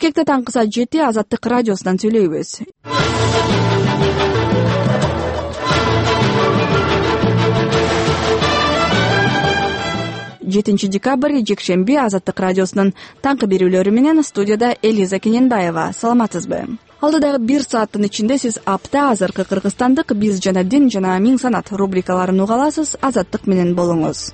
Бишкекте таңкы саат 7 Азаттык радиосунан сүйлөйбүз. 7 декабрь жекшемби Азаттык радиосунун таңкы берүүлөрү менен студияда Элиза Кененбаева. Саламатсызбы? Алдыдагы 1 сааттын ичинде сиз апта азыркы Кыргызстандык биз жана дин жана миң санат рубрикаларын уга аласыз. Азаттык менен болуңуз.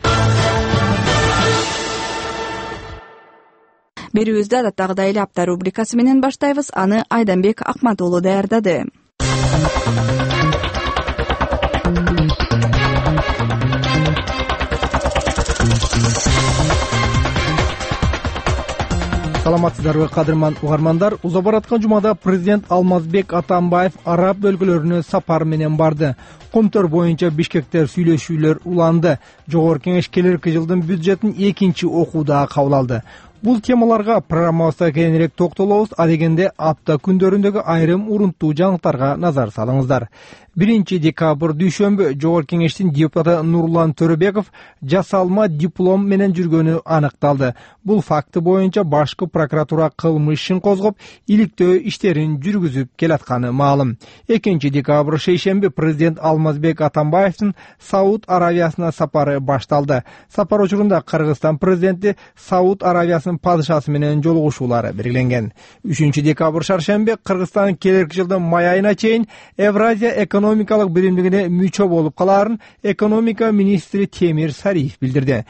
Берүүбүздү адаттагыдай эле апта рубрикасы менен баштайбыз. Аны Айданбек Акмат уулу даярдады. Саламатсыздарбы кадырман угармандар. Уза бараткан жумада президент Алмазбек Атамбаев араб өлкөлөрүнө сапар менен барды. Комтор боюнча Бишкекте сүйлөшүүлөр уланды. Жогорку Кеңеш келерки жылдын бюджетин экинчи окууда кабыл алды. Бул темаларга программабызда кененирээк токтолобуз. Адегенде апта күндөрүндөгү айрым урунттуу жаңылыктарга назар салыңыздар. 1 декабрь дүйшөмбү Жогорку Кеңештин депутаты Нурлан Төрөбеков жасалма диплом менен жүргөнү аныкталды. Бул факты боюнча башкы прокуратура кылмыш ишин козгоп, иликтөө иштерин жүргүзүп келатканы маалым. 2 декабрь шейшемби президент Алмазбек Атамбаевдин Сауд Аравиясына сапары башталды. Сапар учурунда Кыргызстан президенти Сауд Аравиясынын падышасы менен жолугушуулары белгиленген. 3 декабрь шаршемби Кыргызстан келерки жылдын май айына чейин Евразия экономикалык биримдигине мүчө болуп калаарын экономика министри Темир Сариев билдирди.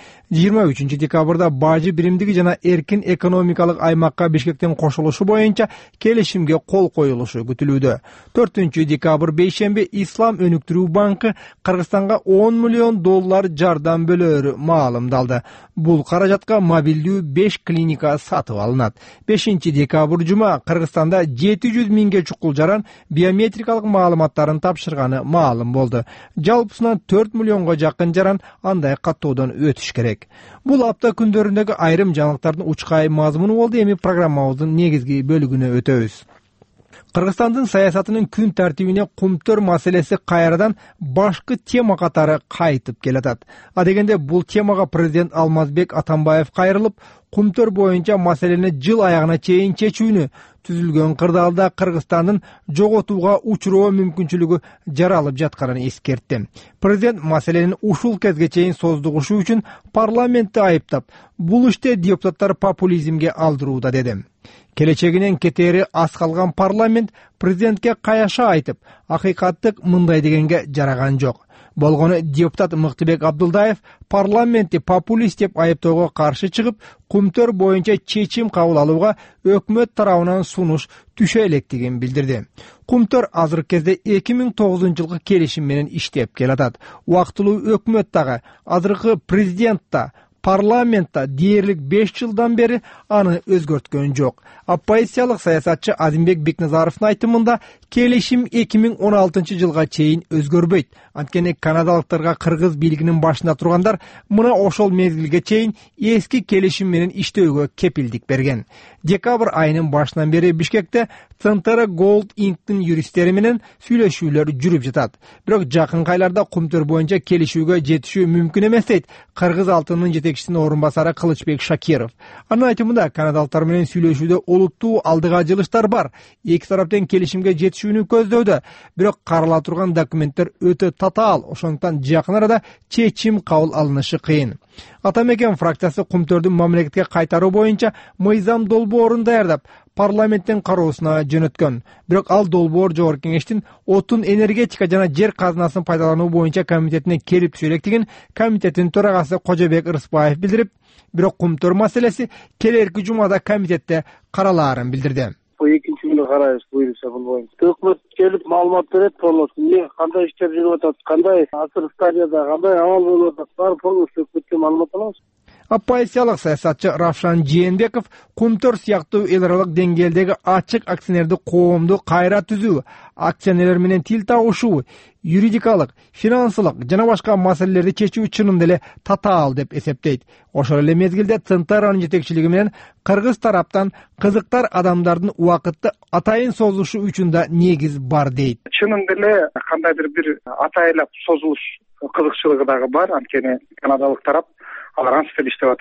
23 декабрда бажы биримдиги жана эркин экономикалык аймакка Бишкектин кошулушу боюнча келишимге кол коюлушу күтүлүүдө. 4 декабрь бейшемби Ислам өнүктүрүү банкы Кыргызстанга $10 миллион жардам бөлөөрү маалымдалды. Бул каражатка мобилдүү 5 клиника сатып алынат. 5 декабрь жума Кыргызстанда 700 миңге чукул жаран биометрикалык маалыматтарын тапшырганы маалым болду. Жалпысынан 4 миллионго жакын жаран андай каттоодон өтүш керек. Бул апта күндөрүндөгү айрым жаңылыктардын учкай мазмуну болду. Эми программабыздын негизги бөлүгүнө өтөбүз. Кыргызстандын саясатынын күн тартибине кумтөр маселеси кайрадан башкы тема катары кайтып келатат. Адегенде бул темага президент Алмазбек Атамбаев кайрылып, кумтөр боюнча маселени жыл аягына чейин чечүүнү, түзүлгөн кырдаалда Кыргызстандын жоготууга учуроо мүмкүнчүлүгү жаралып жатканын эскертти. Президент маселенин ушул кезге чейин создугушу үчүн парламентти айыптап, бул иште депутаттар популизмге алдырууда деди. Келечегинен кетери аз калган парламент президентке каяша айтып, акыйкаттык мындай дегенге жараган жок. Болгону депутат Мыктыбек Абдулдаев парламентти популист деп айыптоого каршы чыгып, кумтөр боюнча чечим кабыл алууга өкмөт тарабынан сунуш түшө электигин билдирди. Кумтөр азыркы кезде 2009 жылкы келишим менен иштеп келатат. Убактылуу өкмөт дагы, азыркы президент да, парламентта дээрлик 5 жылдан бери аны өзгөрткөн жок. Оппозициялык саясатчы Азимбек Бекназаровдун айтымында келишим 2016 жылга чейин өзгөрбөйт. Анткени канадалыктарга кыргыз бийлигинин башында тургандар мына ошол мезгилге чейин эски келишим менен иштөөгө кепилдик берген. Декабрь айынын башынан бери Бишкекте Центра Gold Inc.'ын юристтери менен сүйлөшүүлөр жүрүп жатат. Бирок жакынкы айларда кумтөр боюнча келишүүгө жетишүү мүмкүн эмес дейт Кыргыз алтынынын жетекчисинин орун басары Кылычбек Шакиров. Анын айтымында канадалыктар менен сүйлөшүүдө олуттуу алдыга жылыштар бар. Эки тараптын келишимге жетишүүнү көздөдө. Бирок карала турган документтер өтө татаал, ошондуктан жакын арада чечим кабыл алынышы кыйын. Атамекен фракциясы кумтөрдүн мамлекетке кайтаруу боюнча мыйзам долбоорун даярдап, парламенттин кароосуна жөнөткөн. Бирок ал долбоор Жогорку Кеңештин отун, энергетика жана жер казынасын пайдалануу боюнча комитетине келип түшө электигин комитеттин төрагасы Кожобек Ырысбаев билдирип, бирок кумтөр маселеси келерки жумада комитетте каралаарын билдирди. Экинчи күнү карайбыз, буюрса бул боюнча. Өкмөт келип маалымат берет полностью. Кандай иштер жүрүп атат, кандай асыр стадияда, кандай амал болуп атат, баары полностью өкмөткө маалымат алабыз. Оппозициялык саясатчы Равшан Жээнбеков кумтөр сыяктуу эл аралык деңгээлдеги ачык акционердик коомду кайра түзүү, акционерлер менен тил табышуу, юридикалык, финансылык жана башка маселелерди чечүү чынында эле татаал деп эсептейт. Ошол эле мезгилде Центаранын жетекчилиги менен кыргыз тараптан кызыктар адамдардын убакытты атайын созулушу үчүн да негиз бар дейт. Чынында эле кандайдыр бир атайлап созулуш кызыкчылыгы дагы бар, анткени канадалык тарап алар ансыз иштеп атат.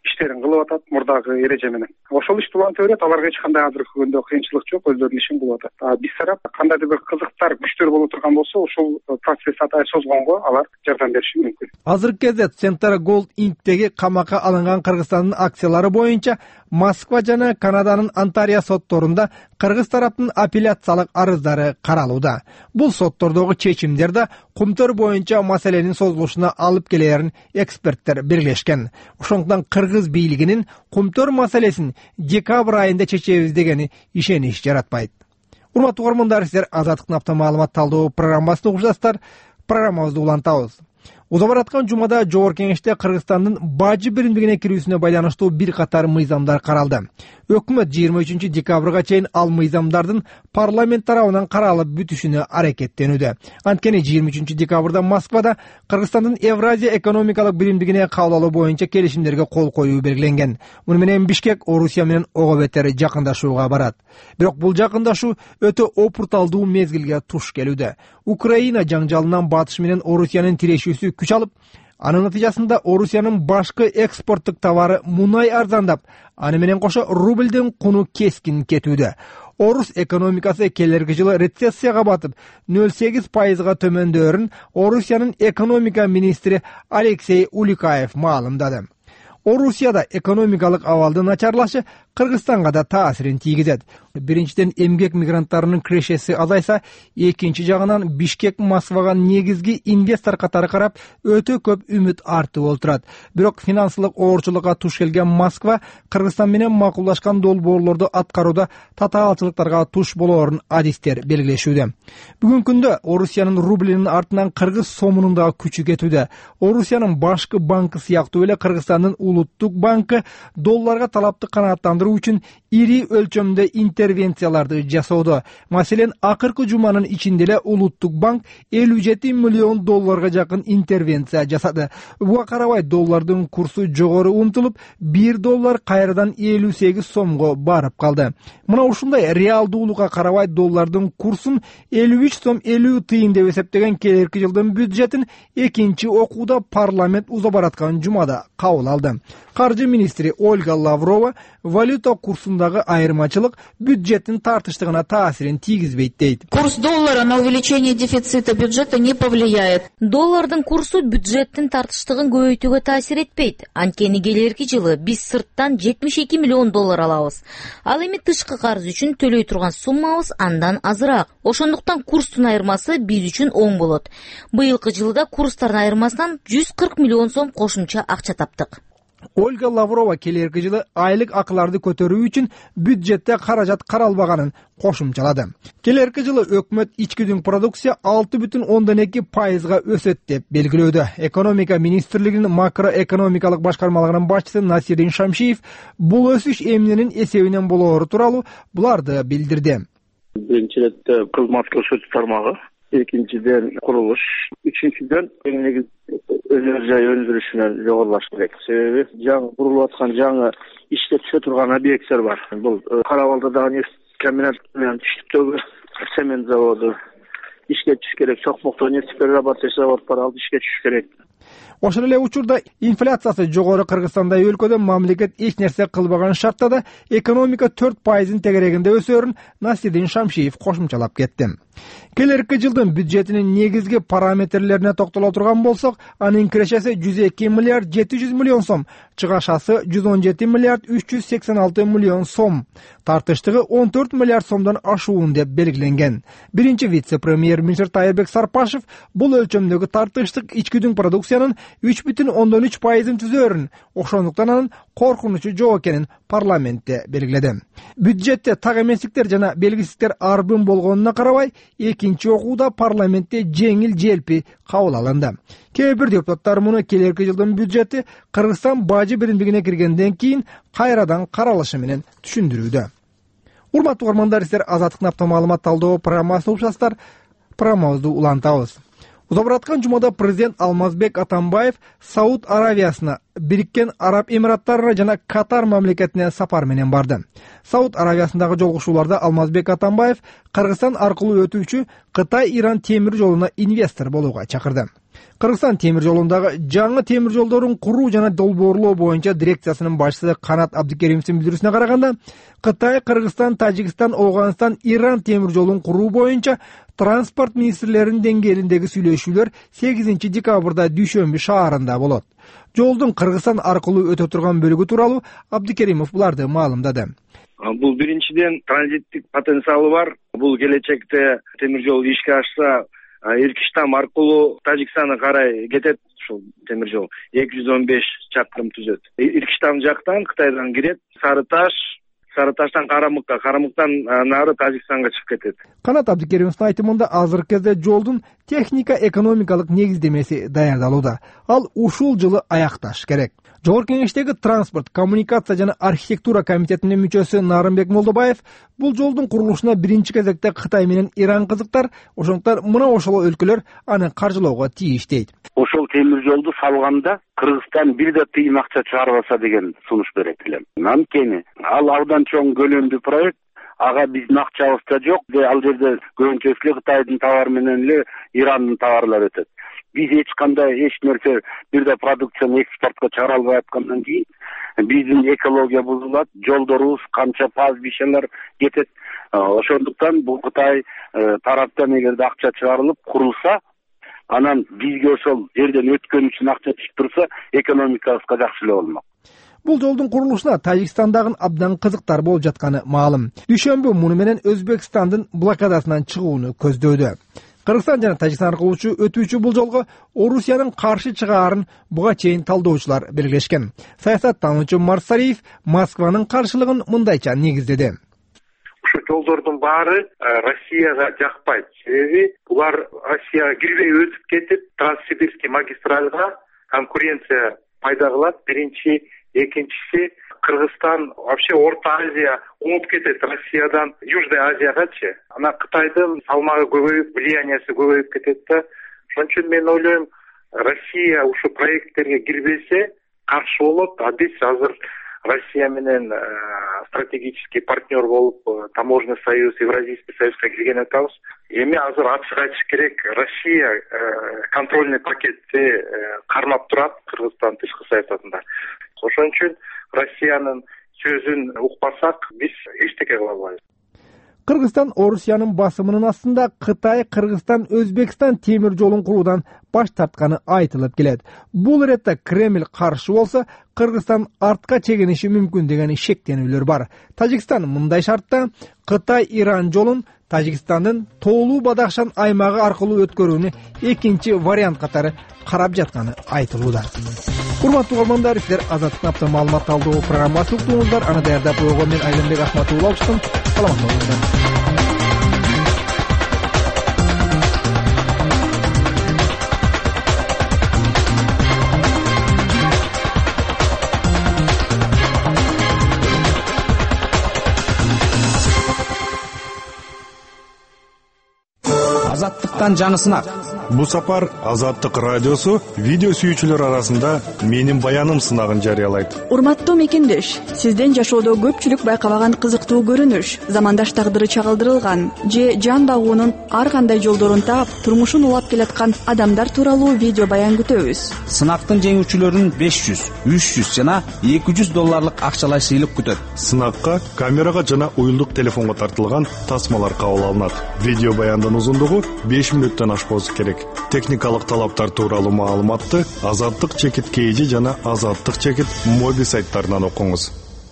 иштерин кылып атат мурдагы эреже менен. Ошол ишти улантып берет, аларга эч кандай азыркы күндө кыйынчылык жок, өздөрүнүн ишин кылып атат. Биз тарап кандайдыр бир кызыктар күчтөр боло турган болсо, ошол процесс атай созгонго алар жардам бериши мүмкүн. Азыркы кезде Центра Gold Inc.деги камакка алынган Кыргызстандын акциялары боюнча Москва жана Канаданын Онтарио сотторунда кыргыз тараптын апелляциялык арыздары каралууда. Бул соттордогу чечимдер да кумтөр боюнча маселенин созулушуна алып келерин эксперттер белгилешкен. Ошондуктан кыргыз бийлигинин кумтөр маселесин декабрь айында чечебиз дегени ишенич жаратпайт. Урматтуу угармандар, сиздер Азаттыктын апта маалымат талдоо программасын угуп жатасыздар. Программабызды улантабыз. Уза бараткан жумада Жогорку Кеңеште Кыргызстандын бажы биримдигине кирүүсүнө байланыштуу бир катар мыйзамдар каралды. Өкмөт 23 декабрга чейин ал мыйзамдардын парламент тарабынан каралып бүтүшүнө аракеттенүүдө. Анткени 23 декабрда Москвада Кыргызстандын Евразия экономикалык биримдигине кабыл алуу боюнча келишимдерге кол коюу белгиленген. Муну менен Бишкек Орусия менен ого бетер жакындашууга барат. Бирок бул жакындашуу өтө опурталдуу мезгилге туш келүүдө. Украина жаңжалынан батыш менен Орусиянын тирешүүсү күч алып, анын натыйжасында Орусиянын башкы экспорттук товары мунай арзандап, аны менен кошо рубльдин куну кескин кетүүдө. Орус экономикасы келерки жылы рецессияга батып, 0,8%га төмөндөөрүн Орусиянын экономика министри Алексей Уликаев маалымдады. Орусияда экономикалык абалдын начарлашы Кыргызстанга да таасирин тийгизет. Биринчиден эмгек мигранттарынын кирешеси азайса, экинчи жагынан Бишкек Москвага негизги инвестор катары карап өтө көп үмүт артып отурат. Бирок финансылык оорчулукка туш келген Москва Кыргызстан менен макулдашкан долбоорлорду аткарууда татаалчылыктарга туш болоорун адистер белгилешүүдө. Бүгүнкү күндө Орусиянын рублинин артынан кыргыз сомунун да күчү кетүүдө. Орусиянын башкы банкы сыяктуу эле Кыргызстандын улуттук банкы долларга талапты канааттандыруу үчүн ири өлчөмдө интервенцияларды жасоодо. Маселен, акыркы жуманын ичинде эле улуттук банк 57 миллион долларга жакын интервенция жасады. Буга карабай доллардын курсу жогору умтулуп, 1 доллар кайрадан 58 сомго барып калды. Мына ушундай реалдуулукка карабай доллардын курсун 53 сом 50 тыйын деп эсептеген келерки жылдын бюджетин экинчи окууда парламент уза бараткан жумада кабыл алды. Каржы министри Ольга Лаврова валюта курсундагы айырмачылык бюджеттин тартыштыгына таасирин тийгизбейт дейт. Курс доллара на увеличение дефицита бюджета не повлияет. Доллардын курсу бюджеттин тартыштыгын көбөйтүүгө таасир этпейт. Анткени келерки жылы биз сырттан 72 миллион доллар алабыз. Ал эми тышкы карыз үчүн төлөй турган суммабыз андан азыраак. Ошондуктан курстун айырмасы биз үчүн оң болот. Быйылкы жылда курстардын айырмасынан 140 миллион сом кошумча акча таптык. Ольга Лаврова келерки жылы айлык акыларды көтөрүү үчүн бюджетте каражат каралбаганын кошумчалады. Келерки жылы өкмөт ички дүң продукция 6,2%га өсөт деп белгилөөдө. Экономика министрлигинин макроэкономикалык башкармалыгынын башчысы Насирдин Шамшиев бул өсүш эмненин эсебинен болоору тууралуу буларды билдирди. Биринчи иретте кызмат көрсөтүү тармагы, экинчиден курулуш, үчүнчүдөн өнөр жай өндүрүшүнө жогорулаш керек. Себеби жаңы курулуп аткан жаңы ишке түшө турган объекттер бар. Бул Карабалдагы нефть комбинаты менен Түштүктөгү цемент заводу ишке түшүш керек. Чокмокто нефть перерабатывающий завод бар, ал ишке түшүш керек. Ошол эле учурда инфляциясы жогору Кыргызстандай өлкөдө мамлекет эч нерсе кылбаган шартта да экономика 4%-ын тегерегинде өсөөрүн Насирдин Шамшиев кошумчалап кетти. Келерки жылдын бюджетинин негизги параметрлерине токтоло турган болсок, анын кирешеси 102 миллиард 700 миллион сом, чыгашасы 117 миллиард 386 миллион сом, тартыштыгы 14 миллиард сомдон ашуун деп белгиленген. Биринчи вице-премьер-министр Тайырбек Сарпашев бул өлчөмдөгү тартыштык ички дүң продукциянын 3,3%-ын түзөөрүн, ошондуктан анын коркунучу жок экенин парламентте белгиледи. Бюджетте так эместиктер жана белгисиздиктер арбын болгонуна карабай, экинчи окууда парламентте жеңил желпи кабыл алынды. Кээ бир депутаттар муну келерки жылдын бюджети Кыргызстан бажы биримдигине киргенден кийин кайрадан каралышы менен түшүндүрүүдө. Урматтуу угармандар, сиздер Азаттыктын апта маалымат талдоо программасын угуп жатасыздар. Программабызды улантабыз. Уза бараткан жумада президент Алмазбек Атамбаев Сауд Аравиясына, Бириккен Араб Эмираттарына жана Катар мамлекетине сапар менен барды. Сауд Аравиясындагы жолугушууларда Алмазбек Атамбаев Кыргызстан аркылуу өтүүчү Кытай-Иран темир жолуна инвестор болууга чакырды. Кыргызстан темир жолундагы жаңы темир жолдорун куруу жана долбоорлоо боюнча дирекциясынын башчысы Канат Абдикеримовдун билдирүүсүнө караганда, Кытай, Кыргызстан, Тажикстан, Ооганстан, Иран темир жолун куруу боюнча транспорт министрлеринин деңгээлиндеги сүйлөшүүлөр 8 декабрда Дүйшөмбү шаарында болот. Жолдун Кыргызстан аркылуу өтө турган бөлүгү тууралуу Абдикеримов буларды маалымдады. Бул биринчиден транзиттик потенциалы бар. Бул келечекте темир жол ишке ашса, Иркиштам аркылуу Тажикстанга карай кетет ушул темир жол. 215 чакырым түзөт. Иркиштам жактан Кытайдан кирет, Сарыташтан Карамыкка, Карамыктан нары Тажикстанга чыгып кетет. Канат Абдикеримовдун айтымында азыркы кезде жолдун техника-экономикалык негиздемеси даярдалууда. Ал ушул жылы аякташ керек. Жогорку Кеңештеги транспорт, коммуникация жана архитектура комитетинин мүчөсү Нарымбек Молдобаев бул жолдун курулушуна биринчи кезекте Кытай менен Иран кызыктар, ошондуктан мына ошол өлкөлөр аны каржылоого тийиш дейт. Ошол темир жолду салганда Кыргызстан бир да тыйын акча чыгарбаса деген сунуш берет элем. Анткени ал абдан чоң көлөмдүү проект, ага биздин акчабыз да жок. Ал жерде көбүнчөсү эле Кытайдын товары менен эле Ирандын товарлары өтөт. Биз эч кандай нерсе бир да продукцияны экспортко чыгара албай аткандан кийин биздин экология бузулат, жолдорубуз канча пастбищалар кетет. Ошондуктан бул Кытай тараптан эгерде акча чыгарылып курулса, анан бизге ошол жерден өткөн үчүн акча түшүп турса, экономикабызга жакшы эле болмок. Бул жолдун курулушуна Тажикстандагы абдан кызыктар болуп жатканы маалым. Дүйшөмбү муну менен Өзбекстандын блокадасынан чыгууну көздөөдө. Кыргызстан жана Тажикстан аркылуу өтүүчү бул жолго Орусиянын каршы чыгаарын буга чейин талдоочулар белгилешкен. Саясаттануучу Марсариев Москванын каршылыгын мындайча негиздеди. Ушу жолдордун баары Россияга жакпайт. Себеби булар Россияга кирбей өтүп кетип, Транссибирский магистральга конкуренция пайда кылат. Биринчи, экинчиси Кыргызстан вообще Орто Азия унуп кетет Россиядан Южный Азиягачы. Ана Кытайдын салмагы көбөйүп, влияниясы көбөйүп кетет да. Ошон үчүн мен ойлойм, Россия ушу проекттерге кирбесе каршы болот. А биз азыр Россия менен стратегический партнер болуп, Таможенный союз, Евразийский союзга кирген атабыз. Эми азыр ачык айтыш керек, Россия контрольный пакетти кармап турат Кыргызстан тышкы саясатында. Ошон үчүн Россиянын сөзүн укпасак, биз эчтеке кыла албайбыз. Кыргызстан Орусиянын басымынын астында Кытай, Кыргызстан, Өзбекстан темир жолун куруудан баш тартканы айтылып келет. Бул иретте Кремль каршы болсо, Кыргызстан артка чегиниши мүмкүн деген шектенүүлөр бар. Тажикстан мындай шартта Кытай-Иран жолун Тажикстандын Тоолуу Бадахшан аймагы аркылуу өткөрүүнү экинчи вариант катары карап жатканы айтылууда. Урматтуу угармандар, силер Азаттык апта маалымат талдоо программасы уктуңуздар. Аны даярдап койгон мен Айдынбек Ахматулла болуштум. Саламат болуңуздар. Азаттыктан жаңы сынак. Бу сапар Азаттык радиосу видео сүйүүчүлөр арасында менин баяным сынагын жарыялайт. Урматтуу мекендеш, сизден жашоодо көпчүлүк байкабаган кызыктуу көрүнүш, замандаш тагдыры чагылдырылган же жан багуунун ар кандай жолдорун таап, турмушун улап келаткан адамдар тууралуу видео баян күтөбүз. Сынактын жеңүүчүлөрүн 500, 300 жана 200 долларлык акчалай сыйлык күтөт. Сынакка камерага жана уюлдук телефонго тартылган тасмалар кабыл алынат. Видео баяндын узундугу 5 мүнөттөн ашпоосу керек. Техникалык талаптар тууралуу маалыматты Азаттык-KG жана Азаттык-моби сайттарынан окуңуз.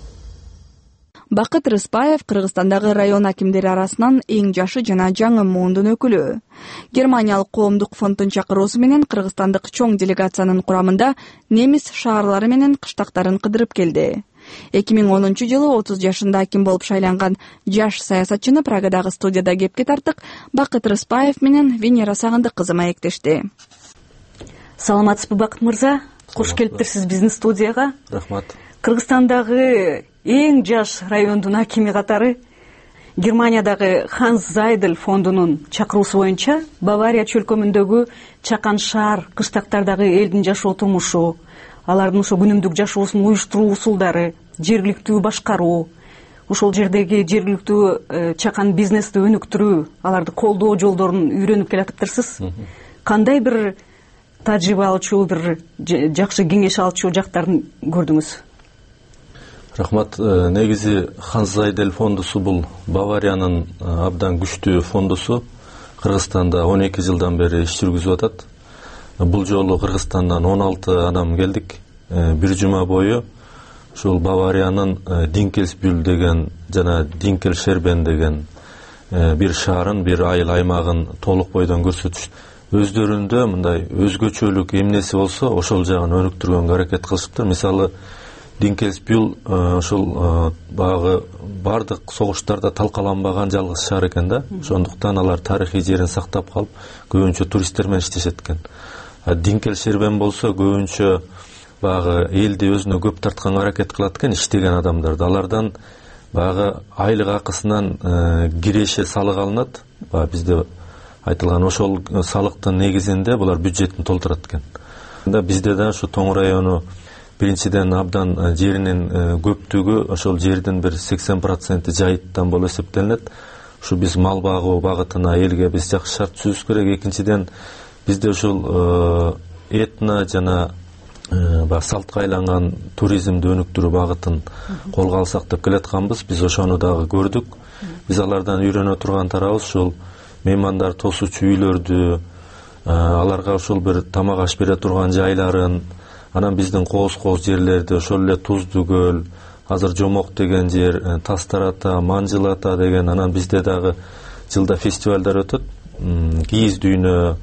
Бакыт Рыспаев Кыргызстандагы район акимдери арасынан эң жашы жана жаңы муундун өкүлү. Германиялык коомдук фонддун чакыруусу менен кыргызстандык чоң делегациянын курамында немис шаарлары менен кыштактарын кыдырып келди. 2010-жылы 30 жашында аким болуп шайланган жаш саясатчыны Прагадагы студияда кепке тарттык Бакыт Рыспаев менен Венера Сагындык кызы маектешти. Саламатсызбы, Бакыт мырза? Кош келиптирсиз биздин студияга. Рахмат. Кыргызстандагы эң жаш райондун акими катары Германиядагы Ханс Зайдель фондунун чакыруусу боюнча Бавария чөлкөмүндөгү чакан шаар кыштактардагы элдин жашоо турмушу, алардын ошо күнүмдүк жашоосун уюштуруу усулдары, жергиликтүү башкаруу, ошол жердеги жергиликтүү чакан бизнести өнүктүрүү, аларды колдоо жолдорун үйрөнүп келатыптырсыз. Кандай бир тажрыйба алчу, бир жакшы кеңеш алчу жактарын көрдүңүз? Рахмат. Негизи Ханс Зайдель фондусу бул Бавариянын абдан күчтүү фондусу. Кыргызстанда 12 жылдан бери иш жүргүзүп атат. Бул жолу Кыргызстандан 16 адам келдик. Бир жума бою ушул Бавариянын Динкельсбюль деген жана Динкельшербен деген бир шаарын, бир айыл аймагын толук бойдон көрсөтүштү. Өздөрүндө мындай өзгөчөлүк эмнеси болсо ошол жагын өнүктүргөнгө аракет кылышыптыр. Мисалы Динкельсбюль ошол багы бардык согуштарда талкаланбаган жалгыз шаар экен да. Ошондуктан алар тарыхый жерин сактап калып, көбүнчө туристтер менен иштешет экен. Динкельшербен болсо көбүнчө багы элди өзүнө көп тартканга аракет кылат экен, иштеген адамдарды. Алардан багы айлык акысынан киреше салык алынат. Бизде айтылган ошол салыктын негизинде булар бюджетин толтурат экен. Бизде да ушу Тоң району биринчиден абдан жеринин көптүгү, ошол жердин бир 80% жайыттан болуп эсептелинет. Ушу биз мал багуу багытына элге биз жакшы шарт түзүбүз керек. Экинчиден бизде ушул этно жана салтка айланган туризмди өнүктүрүү багытын колго алсак деп келатканбыз. Биз ошону дагы көрдүк. Биз алардан үйрөнө турган тарабыбыз ушул меймандар тосуучу үйлөрдү, аларга ушул бир тамак аш бере турган жайларын, анан биздин кооз жерлерди, ошол эле Туздуу көл, азыр Жомок деген жер, Тастар ата, Манжыл ата деген, анан бизде дагы жылда фестивалдар өтөт. Кийиз дүйнө,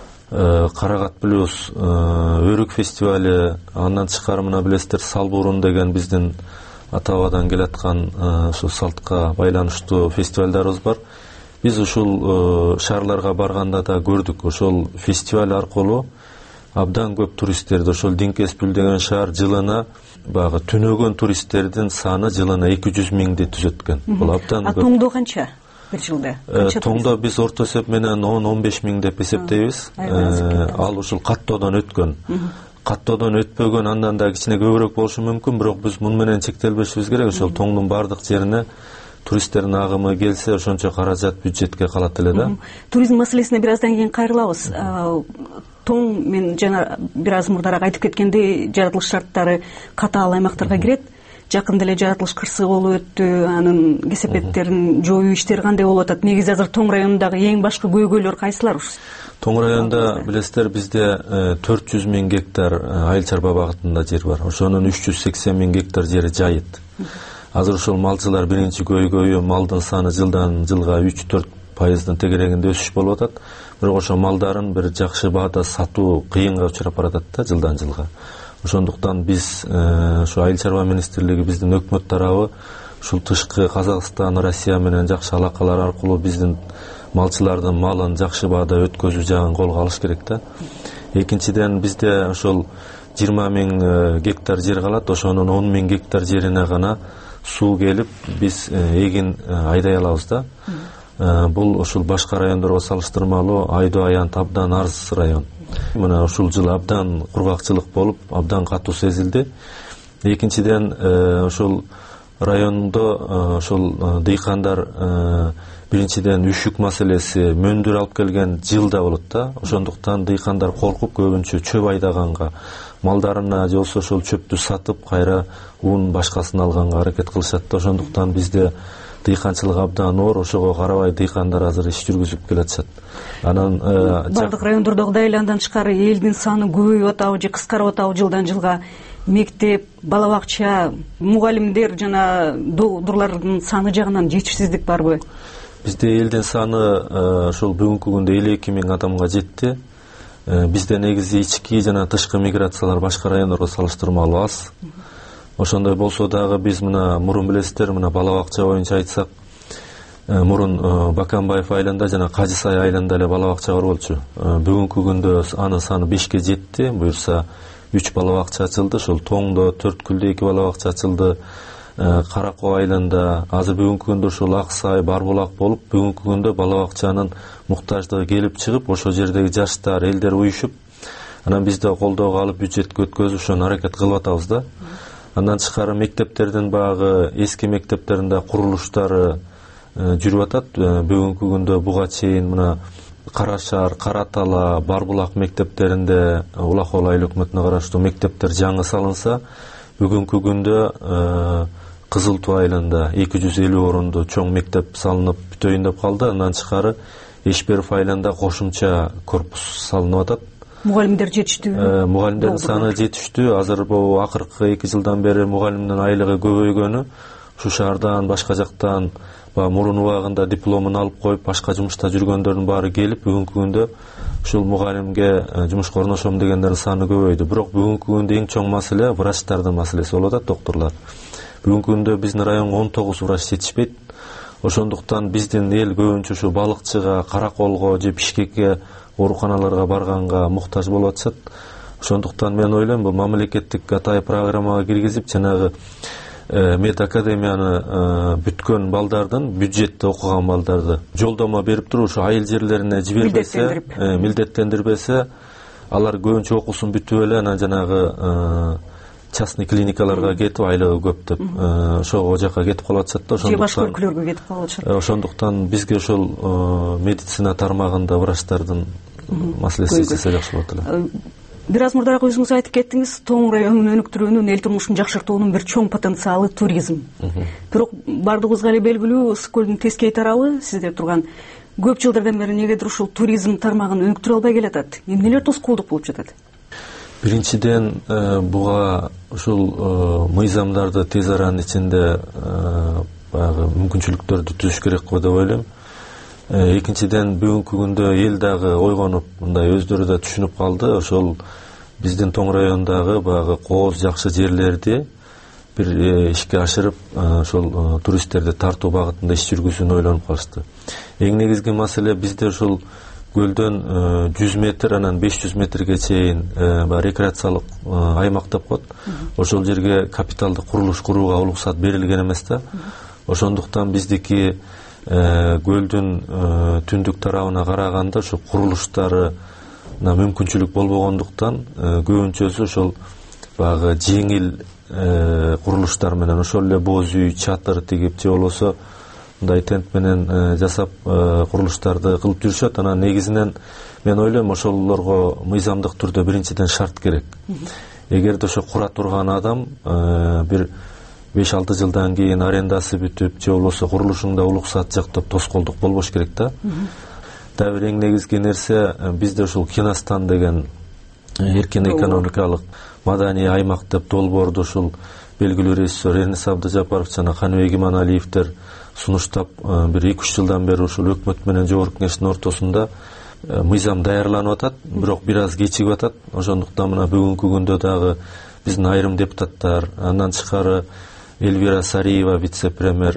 Карагат плюс, Өрүк фестивали, андан тышкары мына билесиздер Салбурун деген биздин ата-бабадан келаткан ошо салтка байланыштуу фестивалдарыбыз бар. Биз ушул шаарларга барганда да көрдүк, ошол фестиваль аркылуу абдан көп туристтерди, ошол Динкельсбюль деген шаар жылына багы түнөгөн туристтердин саны жылына 200 миңди түзөт экен. Бул абдан көп. Тоңдо канча бир жылда? Тоңдо биз орто эсеп менен 10-15 миң деп эсептейбиз. Ал ушул каттоодон өткөн. Каттоодон өтпөгөн андан да кичине көбүрөөк болушу мүмкүн, бирок биз муну менен чектелбешибиз керек. Ошол Тоңдун бардык жерине туристтердин агымы келсе, ошончо каражат бюджетке калат эле да. Туризм маселесине бир аздан кийин кайрылабыз. Тоң, мен жана бир аз мурдараак айтып кеткендей, жаратылыш шарттары катаал аймактарга кирет. Жакында эле жаратылыш кырсыгы болуп өттү, анын кесепеттерин жоюу иштери кандай болуп атат? Негизи азыр Тоң районундагы эң башкы көйгөйлөр кайсылар? Тоң районунда билесиздер, бизде 400 миң гектар айыл чарба багытында жер бар. Ошонун 380 миң гектар жери жайыт. Азыр ошол малчылар биринчи көйгөйү малдын саны жылдан жылга 3-4% тегерегинде өсүш болуп атат. Бирок ошол малдарын бир жакшы баада сатуу кыйынга учурап баратат да жылдан жылга. Ошондуктан биз ошо айыл чарба министрлиги, биздин өкмөт тарабы ушул тышкы Казакстан, Россия менен жакшы алакалар аркылуу биздин малчылардын малын жакшы баада өткөзүү жагын колго алыш керек да. Экинчиден бизде ошол 20 миң гектар жер калат, ошонун 10 миң гектар жерине гана суу келип биз эгин айдай алабыз да. Бул ушул башка райондорго салыштырмалуу айдоо аянт абдан арз район. Мына ушул жылы абдан кургакчылык болуп, абдан катуу сезилди. Экинчиден ошол райондо ошол дыйкандар биринчиден үшүк маселеси, мөндүр алып келген жылда болот да. Ошондуктан дыйкандар коркуп көбүнчө чөп айдаганга, малдарына же болсо ошол чөптү сатып кайра уун башкасын алганга аракет кылышат да. Ошондуктан бизде дыйканчылык абдан оор, ошого карабай дыйкандар азыр иш жүргүзүп келатышат. Анан бардык райондордогудай эле андан тышкары элдин саны көбөйүп атабы же кыскарып атабы жылдан жылга? Мектеп, бала бакча, мугалимдер жана доктурлардын саны жагынан жетишсиздик барбы? Бизде элдин саны ошол бүгүнкү күндө 52 миң адамга жетти. Бизде негизи ички жана тышкы миграциялар башка райондорго салыштырмалуу аз. Ошондой болсо дагы биз мына мурун билесиздер, мына бала бакча боюнча айтсак, мурун Баканбаев айылында жана Кажысай айылында эле бала бакча бар болчу. Бүгүнкү күндө анын саны 5ке жетти. Буюрса 3 бала бакча ачылды. Ошол Тоңдо, Төрткүлдө 2 бала бакча ачылды. Каракоо айылында азыр бүгүнкү күндө ушул Аксай, Барбулак болуп, бүгүнкү күндө бала бакчанын муктаждыгы келип чыгып, ошол жердеги жаштар, элдер уюшуп, анан бизде колдоого алып бюджетке өткөзүп ошону аракет кылып атабыз да. Андан тышкары мектептердин багы, эски мектептеринде курулуштары жүрүп атат. Бүгүнкү күндө буга чейин мына Кара Шаар, Кара Тала, Барбулак мектептеринде, Улак-Оор айыл өкмөтүнө караштуу мектептер жаңы салынса, бүгүнкү күндө Кызыл Туу айылында 250 орунду чоң мектеп салынып бүтөйүн деп калды. Андан тышкары Эшберов айылында кошумча корпус салынып атат. Мугалимдер жетиштүү. Мугалимдердин саны жетиштүү. Азыр бул акыркы 2 жылдан бери мугалимдин айлыгы көбөйгөнү, ушу шаардан, башка жактан мурун убагында дипломун алып коюп, башка жумушта жүргөндөрдүн баары келип, бүгүнкү күндө ушул мугалимге жумушка орношом дегендердин саны көбөйдү. Бирок бүгүнкү күндө эң чоң маселе врачтардын маселеси болуп атат, доктурлар. Бүгүнкү күндө биздин районго 19 врач жетишпейт. Ошондуктан биздин эл көбүнчө ушу балыкчыга, Караколго же Бишкекке, ооруканаларга барганга муктаж болуп атышат. Ошондуктан мен ойлойм, бул мамлекеттик атайын программага киргизип, жанагы мед академияны бүткөн балдардын, бюджетте окуган балдарды жолдомо берип туруп, ушу айыл жерлерине жибербесе, милдеттендирбесе, алар көбүнчө окуусун бүтүп эле анан жанагы частный клиникаларга кетип, айлыгы көп деп, ошого жака кетип калып атышат да. Же башка өлкөлөргө кетип калып атышат. Ошондуктан бизге ошол медицина тармагында врачтардын маселеси чечилсе жакшы болот эле. Бир аз мурдараак өзүңүз айтып кеттиңиз, Тоң районун өнүктүрүүнүн, эл турмушун жакшыртуунун бир чоң потенциалы туризм. Бирок бардыгыбызга эле белгилүү, Ысык көлдүн тескей тарабы сизде турган көп жылдардан бери негедир ушул туризм тармагын өнүктүрө албай келатат. Эмнелер тоскоолдук болуп жатат? Биринчиден, буга ушул мыйзамдарды тез аранын ичинде баягы мүмкүнчүлүктөрдү түзүш керек го деп ойлойм. Экинчиден, бүгүнкү күндө эл дагы ойгонуп, мындай өздөрү да түшүнүп калды. Ошол биздин Тоң райондагы баягы кооз жакшы жерлерди бир ишке ашырып, ошол туристтерди тартуу багытында иш жүргүзүүнү ойлонуп калышты. Эң негизги маселе бизде ушул көлдөн 100 метр, анан 500 метрге чейин рекреациялык аймак деп коет. Ошол жерге капиталдык курулуш курууга уруксат берилген эмес да. Ошондуктан биздики көлдүн түндүк тарабына караганда ошо курулуштары мүмкүнчүлүк болбогондуктан көбүнчөсү ошол баягы жеңил курулуштар менен, ошол эле боз үй, чатыр тигип же болбосо мындай тент менен жасап курулуштарды кылып жүрүшөт. Анан негизинен мен ойлойм, ошолорго мыйзамдык түрдө биринчиден шарт керек. Эгерде ошо кура турган адам бир 5-6 жылдан кийин арендасы бүтүп, же болбосо курулушунда уруксат жок деп тоскоолдук болбош керек да. Дагы бир эң негизги нерсе, бизде ушул Киностан деген эркин экономикалык маданий аймак деп долбоорду ушул белгилүү режиссер Эрнис Абдыжапаров жана Каныбек Иманалиевдер сунуштап, бир 2-3 жылдан бери ушул өкмөт менен жогорку кеңештин ортосунда мыйзам даярланып атат, бирок бир аз кечигип атат. Ошондуктан мына бүгүнкү күндө дагы биздин айрым депутаттар, андан тышкары Эльвира Сариева, вице-премьер,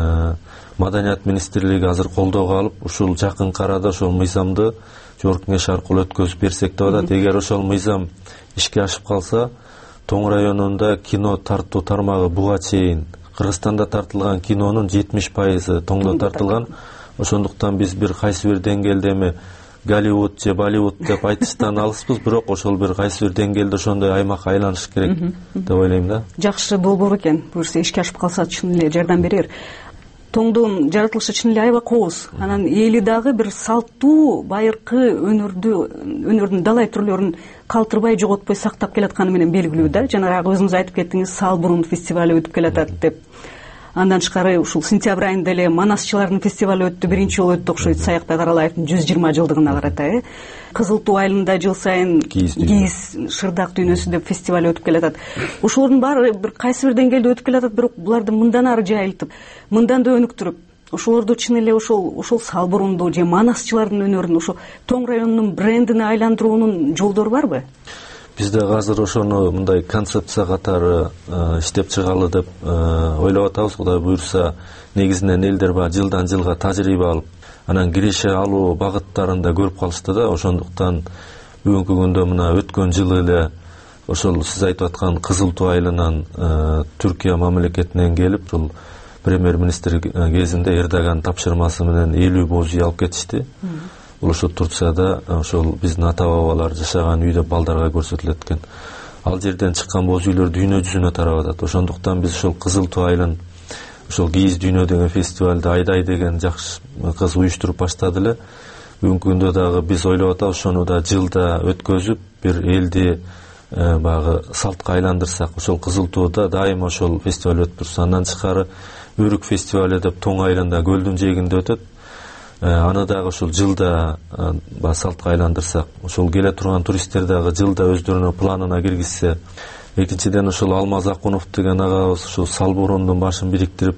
Маданият министрлиги азыр колдоого алып, ушул жакынкы арада ошол мыйзамды жогорку кеңеш аркылуу өткөзүп берсек деп атат. Эгер ошол мыйзам ишке ашып калса, Тоң районунда кино тартуу тармагы буга чейин Кыргызстанда тартылган кинонун 70% Тоңдо тартылган. Ошондуктан биз бир кайсы бир деңгээлде эми Голливуд же Болливуд деп айтыштан алыспыз, бирок ошол бир кайсы бир деңгээлде ошондой аймакка айланыш керек деп ойлойм да. Жакшы болбор экен, буюрса ишке ашып калса чын эле жардам берер. Тоңдун жаратылышы чын эле аябай кооз. Анан эли дагы бир салттуу байыркы өнөрдүн далай түрлөрүн калтырбай жоготпой сактап келатканы менен белгилүү да. Жанагы өзүңүз айтып кеттиңиз, Салбурун фестивали өтүп келатат деп. Андан тышкары ушул сентябрь айында эле Манасчылардын фестивали өттү, биринчи жолу өттү окшойт, Саякбай Каралаевдин 120 жылдыгына карата. Кызыл Туу айылында жыл сайын кийиз шырдак дүйнөсү деп фестиваль өтүп келатат. Ошолордун баары бир кайсы бир деңгээлде өтүп келатат, бирок буларды мындан ары жайылтып, мындан да өнүктүрүп, ошолорду чын эле ошол Салбурунду же Манасчылардын өнөрүн ошо Тоң районунун брендине айландыруунун жолдору барбы? Бизде азыр ошону мындай концепция катары иштеп чыгалы деп ойлоп атабыз. Кудай буйрса, негизинен элдер баягы жылдан жылга тажрыйба алып, анан киреше алуу багыттарында көрүп калышты да. Ошондуктан бүгүнкү күндө мына өткөн жылы эле ошол сиз айтып аткан Кызыл Туу айылынан Түркия мамлекетинен келип, ушул премьер-министр кезинде Эрдоган тапшырмасы менен 50 боз үй алып кетишти. Бул ошо Турцияда ошол биздин ата-бабалар жашаган үйдө балдарга көрсөтүлөт экен. Ал жерден чыккан боз үйлөр дүйнө жүзүнө тарап атат. Ошондуктан биз ошол Кызыл Туу айылын, ошол кийиз дүйнө деген фестивалды Айдай деген жакшы кыз уюштуруп баштады эле. бүгүнкү күндө дагы биз ойлоп атабыз ошону да жылда өткөзүп бир элди баягы салтка айландырсак. Ошол Кызыл Тууда дайыма ошол фестиваль өтүп турса, андан тышкары Өрүк фестиваль деп Тоң айылында көлдүн жээгинде өтөт. Аны дагы ошол жылда салтка айландырсак, ошол келе турган туристтер дагы жылда өздөрүнүн планына киргизсе. Экинчиден ошол Алмаз Акунов деген агабыз ошол Салборондун башын бириктирип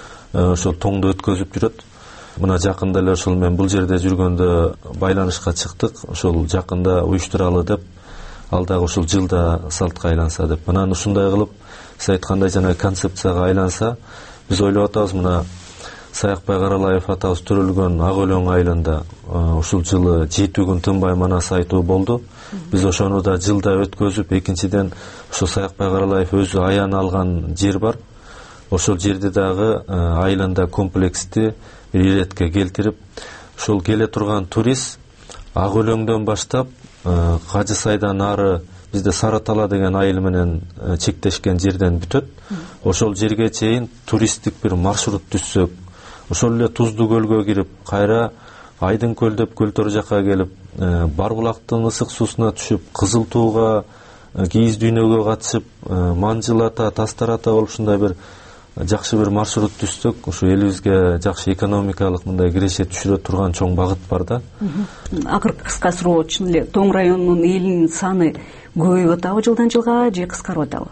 ошол Тоңду өткөзүп жүрөт. Мына жакында эле ошол мен бул жерде жүргөндө байланышка чыктык, ошол жакында уюштуралы деп, ал дагы ошол жылда салтка айланса деп. Анан ушундай кылып сиз айткандай жана концепцияга айланса, биз ойлоп атабыз мына Саякбай Каралаев атабыз төрөлгөн Ак Өлөң айылында ушул жылы 7 күн тынбай манас айтуу болду. Биз ошону да жылда өткөзүп, экинчиден ошо Саякбай Каралаев өзү аян алган жер бар. Ошол жерди дагы айылында комплексти бир иретке келтирип, ошол келе турган турист Ак Өлөңдөн баштап Кажы Сайдан ары бизде Сарытала деген айыл менен чектешкен жерден бүтөт. Ошол жерге чейин туристтик бир маршрут түзсөк, ошол эле Туздуу көлгө кирип, кайра Айдын көл деп Көлтөр жакка келип, Барбулактын ысык суусуна түшүп, Кызыл Тууга, Кийиз дүйнөгө катышып, Манжыл ата, Тастар ата болуп ушундай бир жакшы бир маршрут түздүк. Ушу элибизге жакшы экономикалык мындай киреше түшүрө турган чоң багыт бар да. Акыркы кыска суроо, чын эле Тоң районунун элинин саны көбөйүп атабы жылдан жылга же кыскарып атабы?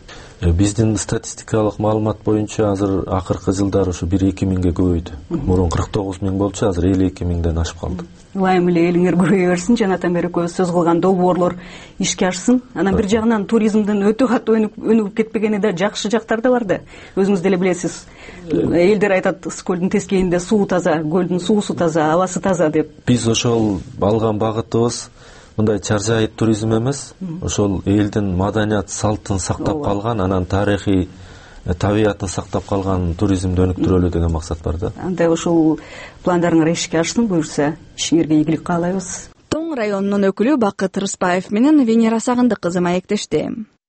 Биздин статистикалык маалымат боюнча азыр акыркы жылдары ушу 1-2 миңге көбөйдү. Мурун 49 миң болчу, азыр 52 миңден ашып калды. Ылайым эле элиңер көбөйө берсин, жанатан бери экөөбүз сөз кылган долбоорлор ишке ашсын. Анан бир жагынан туризмдин өтө катуу өнүгүп кетпегени да жакшы жактары да бар да. Өзүңүз деле билесиз. Элдер айтат, Ысык көлдүн тескейинде суу таза, көлдүн суусу таза, абасы таза деп. Биз ошол алган багытыбыз мындай чаржайыт туризм эмес, ошол элдин маданият салтын сактап калган, анан тарыхый табиятын сактап калган туризмди өнүктүрөлү деген максат бар да. Андай ошол пландарыңар ишке ашсын, буюрса ишиңерге ийгилик каалайбыз. Тоң районунун өкүлү Бакыт Рыспаев менен Венера Сагындык кызы маектешти.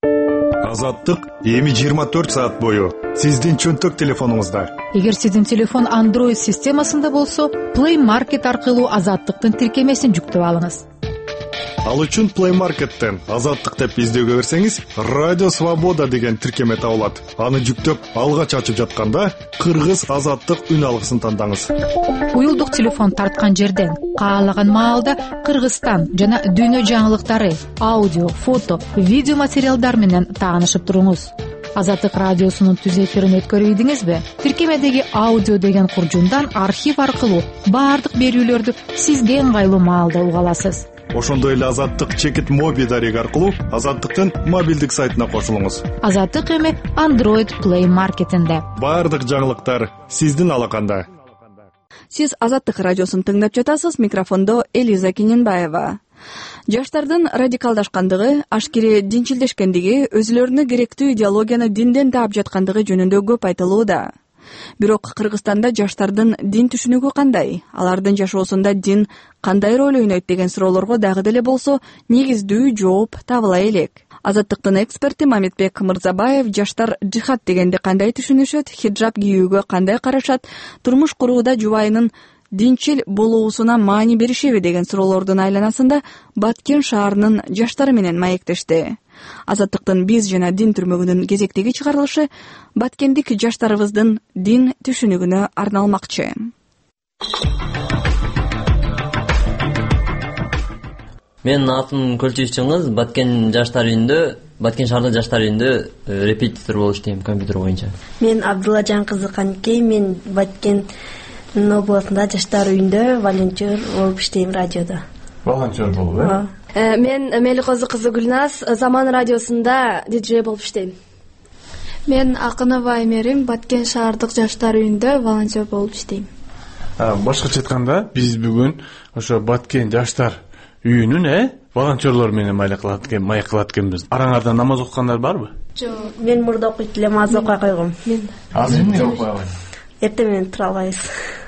Азаттык эми 24 саат бою сиздин чөнтөк телефонуңузда. Эгер сиздин телефон Android системасында болсо, Play Market аркылуу Азаттыктын тиркемесин жүктөп алыңыз. Ал үчүн Play Market'тен Азаттык деп издөөгө берсеңиз, Радио Свобода деген тиркеме табылат. Аны жүктөп, алгач ачып жатканда Кыргыз Азаттык үн алгысын тандаңыз. Уюлдук телефон тарткан жерден каалаган маалда Кыргызстан жана дүйнө жаңылыктары, аудио, фото, видео материалдар менен таанышып туруңуз. Азаттык радиосунун түз эфирин өткөрүйдүңүзбү? Тиркемедеги аудио деген куржундан архив аркылуу баардык берүүлөрдү сизге ыңгайлуу маалда уга аласыз. Ошондой эле Азаттык чекит моби дареги аркылуу Азаттыктын мобилдик сайтына кошулуңуз. Азаттык эми Android Play Market'инде. Баардык жаңылыктар сиздин алаканда. Сиз Азаттык радиосун тыңдап жатасыз. Микрофондо Элиза Кененбаева. Жаштардын радикалдашкандыгы, ашкере динчилдешкендиги, өзүлөрүнө керектүү идеологияны динден таап жаткандыгы жөнүндө көп айтылууда. Бирок Кыргызстанда жаштардын дин түшүнүгү кандай? Алардын жашоосунда дин кандай роль ойнойт деген суроолорго дагы деле болсо негиздүү жооп табыла элек. Азаттыктын эксперти Мамедбек Мырзабаев жаштар жихад дегенди кандай түшүнүшөт, хиджаб кийүүгө кандай карашат, турмуш курууда жубайынын динчил болуусуна маани беришеби деген суроолордун айланасында Баткен шаарынын жаштары менен маектешти. Азаттыктын биз жана дин түрмөгүнүн кезектеги чыгарылышы баткендик жаштарыбыздын дин түшүнүгүнө арналмакчы. Менин атым Көлчү Чыңгыз, Баткен жаштар үйүндө, Баткен шаардык жаштар үйүндө репетитор болуп иштейм компьютер боюнча. Мен Абдуллажан кызы Канкей, мен Баткен областында жаштар үйүндө волонтер болуп иштейм радиодо. Волонтер болуп, э? Мен Меликозу кызы Гүлназ, Заман радиосунда диджей болуп иштейм. Мен Акынова Эмерим, Баткен шаардык жаштар үйүндө волонтер болуп иштейм. Башкача айтканда, биз бүгүн ошо Баткен жаштар үйүнүн волонтерлор менен маек кылат экенбиз. Араңарда намаз окугандар барбы? Жок, мен мурда окуйт элем, азыр окуй койгом. Азыр эмне окуй албайсыз? Эртең менен тура албайбыз.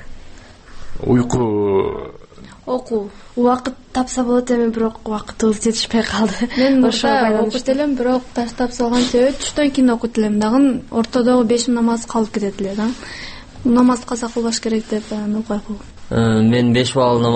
Уйку окуу убакыт тапса болот эми, бирок убакытыбыз жетишпей калды. Мен мурда окуйт элем, бирок таштап салган себеп түштөн кийин окуйт элем. Дагы ортодогу 5 намаз калып кетет эле да. Намаз каза кылбаш керек деп окуй койгом. Мен 5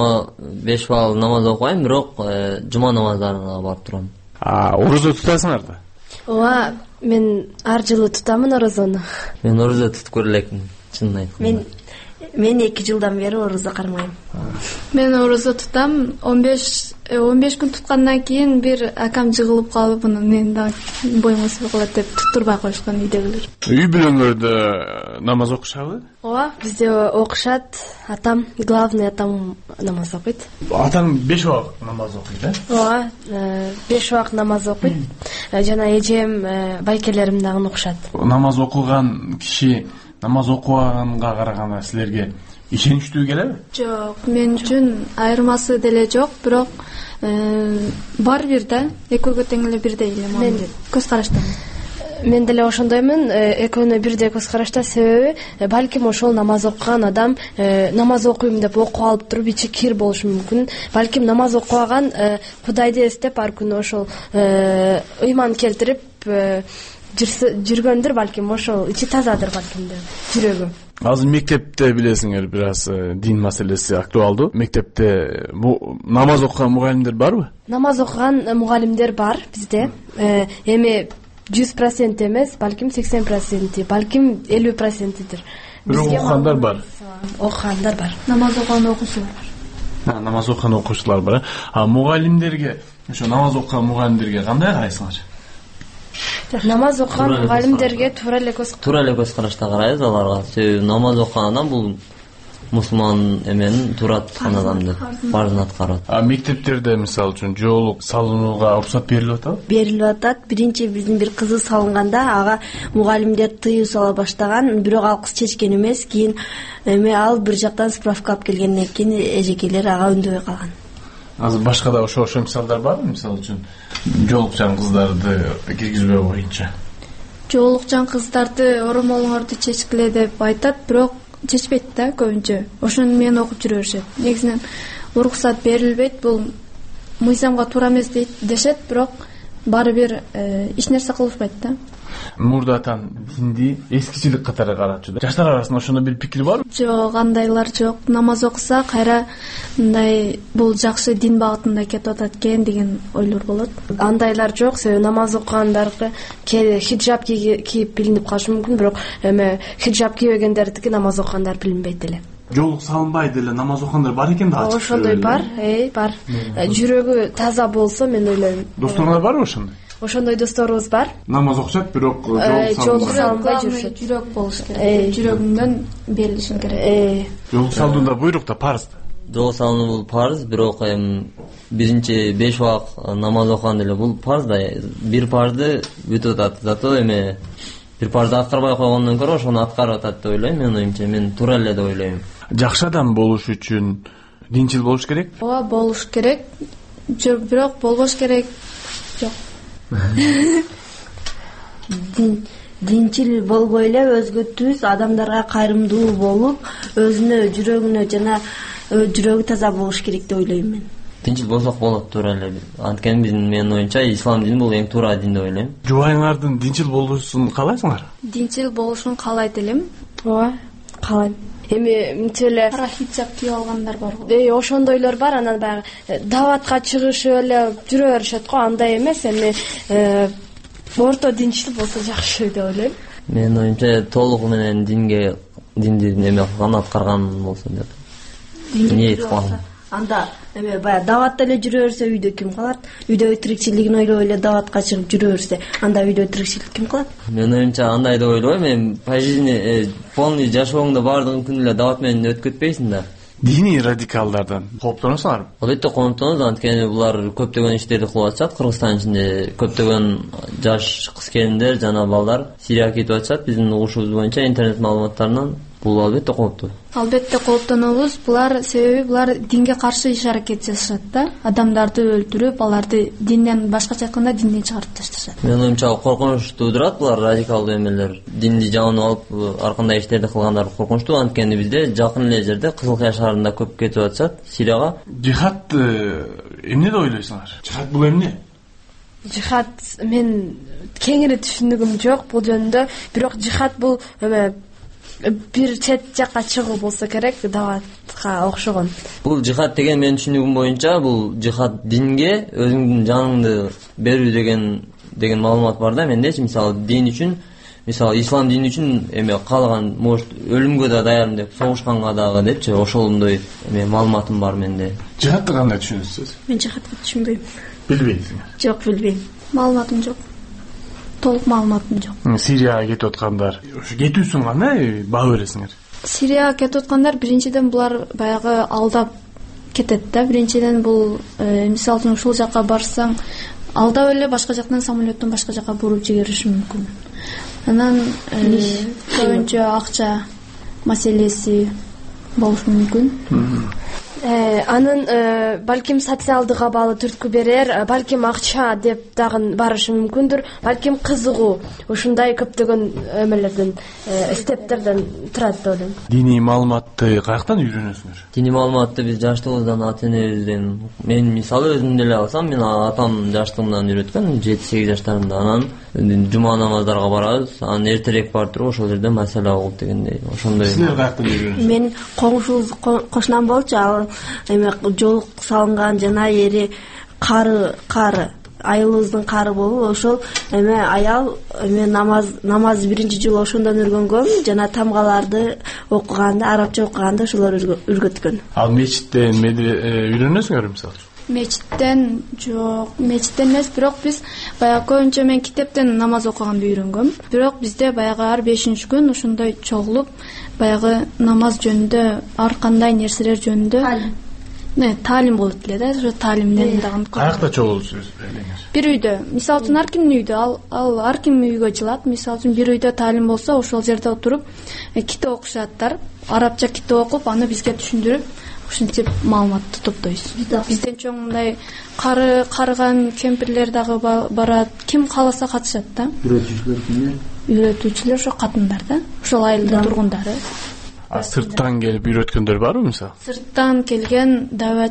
бал намаз окуйм, бирок жума намаздарына барып турам. Орозо тутасыңар да? Ооба, мен ар жылы тутамын орозону. Мен орозо тутуп көрө элекмин, чынын айтканда. Мен 2 жылдан бери орозо кармайм. Мен орозо тутам, 15 күн туткандан кийин бир акам жыгылып калып, мен да боюм өсүп калат деп туттурбай коюшкан үйдөгүлөр. Үй бүлөңөрдө намаз окушабы? Ооба, бизде окушат. Атам, главный атам намаз окуйт. Атаң 5 убакыт намаз окуйт, э? Ооба, 5 убакыт намаз окуйт. Жана эжем, байкелерим дагы окушат. Намаз окуган киши намаз окуганга караганда силерге ишеничтүү келеби? Жок, мен үчүн айырмасы деле жок, бирок бар бир да, экөөгө тең эле бирдей эле мамиле. Көз караштан. Мен деле ошондоймун, экөөнө бирдей көз карашта, себеби балким ошол намаз окуган адам намаз окуйм деп окуп алып туруп ичи кир болушу мүмкүн. Балким намаз окубаган Кудайды эстеп ар күнү ошол ыйман келтирип жүргөндүр, балким ошол ичи тазадыр, балким жүрөгү. Азыр мектепте билесиңер, бир аз дин маселеси актуалдуу. Мектепте намаз окуган мугалимдер барбы? Намаз окуган мугалимдер бар бизде. Эми 100% эмес, балким 80%, балким 50%дир. Бирок окугандар бар. Окугандар бар. Намаз окуган окуучулар бар. Намаз окуган окуучулар бар. Мугалимдерге, ошо намаз окуган мугалимдерге кандай карайсыңар? Намаз окуган мугалимдерге туура эле көз карашта карайбыз аларга. Себеби намаз окуган адам бул мусулман эменин туура туткан адамдыр, баарын аткарат. Мектептерде мисалы үчүн жоолук салынууга уруксат берилип атабы? Берилип атат. Биринчи биздин бир кызы салынганда ага мугалимдер тыюу сала баштаган, бирок ал кыз чечкен эмес. Кийин ал бир жактан справка алып келгенден кийин эжекелер ага үндөбөй калган. Азыр башка да ошо мисалдар барбы? Мисалы үчүн жоолукчан кыздарды киргизбөө боюнча. Жоолукчан кыздарды оромолуңорду чечкиле деп айтат, бирок чечпейт да көбүнчө. Ошону мен окуп жүрө беришет. Негизинен уруксат берилбейт, бул мыйзамга туура эмес дешет, бирок баары бир эч нерсе кылышпайт да. Мурдатан динди эскичилик катары карачу. Жаштар арасында ошондой бир пикир барбы? Жок, андайлар жок. Намаз окуса кайра мындай бул жакшы дин багытында кетип атат экен деген ойлор болот. Андайлар жок, себеби намаз окугандарга хиджаб кийип билинип калышы мүмкүн, бирок эми хиджаб кийбегендердики намаз окугандар билинбейт эле. Жоолук салынбай деле намаз окугандар бар экен да. Ошондой бар, бар. Жүрөгү таза болсо, мен ойлойм. Досторуңар барбы ошондой? Ошондой досторубуз бар. Намаз окушат, бирок жоолук салынбай жүрүшөт. Жүрөк болуш керек. Жүрөгүңдөн берилишин керек. Жоолук салууда буйрук да парыз. Жоолук салуу бул парыз, бирок биринчи 5 убакыт намаз окуган деле бул парыз да. Бир парызды бүтүп атат. Зато эми бир парызды аткарбай койгондон көрө ошону аткарып атат деп ойлойм. Мен оюмча, мен туура эле деп ойлойм. Жакшы адам болуш үчүн динчил болуш керек? Ооба, болуш керек. Бирок болбош керек. Жок. Динчил болбой эле өзгө түз адамдарга кайрымдуу болуп, өзүнө жүрөгүнө жана жүрөгү таза болуш керек деп ойлойм мен. Динчил болсок болот, туура эле. Анткени менин оюмча ислам дини бул эң туура дин деп ойлойм. Жубайыңардын динчил болушун каалайсыңар? Динчил болушун каалайт элем. Ооба, каалайм. Эми мынтип эле кара хиджаб кийип алгандар бар го. Ошондойлор бар, анан баягы даватка чыгышып эле жүрө беришет го, андай эмес. Эми орто динчил болсо жакшы деп ойлойм. Менин оюмча толугу менен динди эме кылган, аткарган болсо деп. Ниет кылган. Анда эме баягы даватта эле жүрө берсе үйдө ким калат? Үйдөгү тирикчилигин ойлоп эле даватка чыгып жүрө берсе, анда үйдө тирикчилик ким кылат? Менин оюмча андай деп ойлойм. Эми по жизни полный жашооңдо баардыгын күн эле дават менен өткөтпөйсүң да. Диний радикалдардан кооптоносуңарбы? Албетте кооптонобуз, анткени булар көптөгөн иштерди кылып атышат. Кыргызстан ичинде көптөгөн жаш кыз келиндер жана балдар Сирияга кетип атышат. Биздин угушубуз боюнча интернет маалыматтарынан бул албетте кооптуу. Албетте кооптонобуз. Булар себеби булар динге каршы иш аракет жасашат да. Адамдарды өлтүрүп, аларды динден, башкача айтканда, динден чыгарып ташташат. Менин оюмча коркунуч туудурат булар радикалдуу эмелер. Динди жаманып алып, ар кандай иштерди кылгандар коркунучтуу. Анткени бизде жакын эле жерде Кызылкая шаарында көп кетип атышат, Сирияга. Жихад эмне деп ойлойсуңар? Жихад бул эмне? Жихад, мен кеңири түшүнүгүм жок бул жөнүндө, бирок жихад бул бир чет жакка чыгуу болсо керек, даватка окшогон. Бул жихад деген менин түшүнүгүм боюнча бул жихад динге өзүңдүн жаныңды берүү деген маалымат бар да мендечи. Мисалы дин үчүн, мисалы ислам дини үчүн эме каалаган может өлүмгө да даярмын деп, согушканга дагы депчи, ошондой эме маалыматым бар менде. Жихадты кандай түшүнөсүз? Мен жихадты түшүнбөйм. Билбейсиңер? Жок, билбейм. Маалыматым жок. Толук маалыматым жок. Сирияга кетип аткандар, ошо кетүүсүн кандай баа бересиңер? Сирияга кетип аткандар биринчиден булар баягы алдап кетет да. Биринчиден бул мисалы үчүн ушул жакка барсаң, алдап эле башка жактан самолеттон башка жакка буруп жибериши мүмкүн. Анан көбүнчө акча маселеси болушу мүмкүн. Анын балким социалдыга баалуу түрткү берер, балким акча деп дагы барышы мүмкүндүр, балким кызыгуу. Ушундай көптөгөн эмелерден, стептерден турат деп ойлойм. Диний маалыматты каяктан үйрөнөсүңөр? Диний маалыматты биз жаштыгыбыздан, ата-энебизден. Мен мисалы өзүмдү эле алсам, мен атам жаштыгымдан үйрөткөн, 7-8 жаштарымда. Анан жума намаздарга барабыз, анан эртерээк барып туруп ошол жерде маселе угуп дегендей. Ошондой. Силер каяктан үйрөнөсүңөр? Мен кошунам болчу, ал эме жол салынган жана ери кары айылыбыздын кары болуп, ошол эме аял эме намаз биринчи жолу ошондон үйрөнгөн, жана тамгаларды окуганды, арабча окуганды ошолор үйрөткөн. Ал мечиттен үйрөнөсүңөр мисалы? Мечиттен жок, мечиттен эмес, бирок биз баягы көбүнчө мен китептен намаз окуганды үйрөнгөм. Бирок бизде баягы ар 5-күн ошондой чогулуп, баягы намаз жөнүндө, ар кандай нерселер жөнүндө таалим болот эле да, ошо таалимден дагы. Каякта чогулуп бир үйдө, мисалы үчүн ар кимдин үйдө, ал ар ким үйгө жылат. Мисалы үчүн бир үйдө таалим болсо, ошол жерде отуруп китеп окушаттар, арабча китеп окуп, аны бизге түшүндүрүп, ушинтип маалыматты топтойбуз. Бизден чоң мындай карыган кемпирлер дагы барат, ким кааласа катышат да. Үйрөтүүчүлөр ошо катындар да, ошол айылдын тургундары. Сырттан келип үйрөткөндөр барбы мисалы? Сырттан келген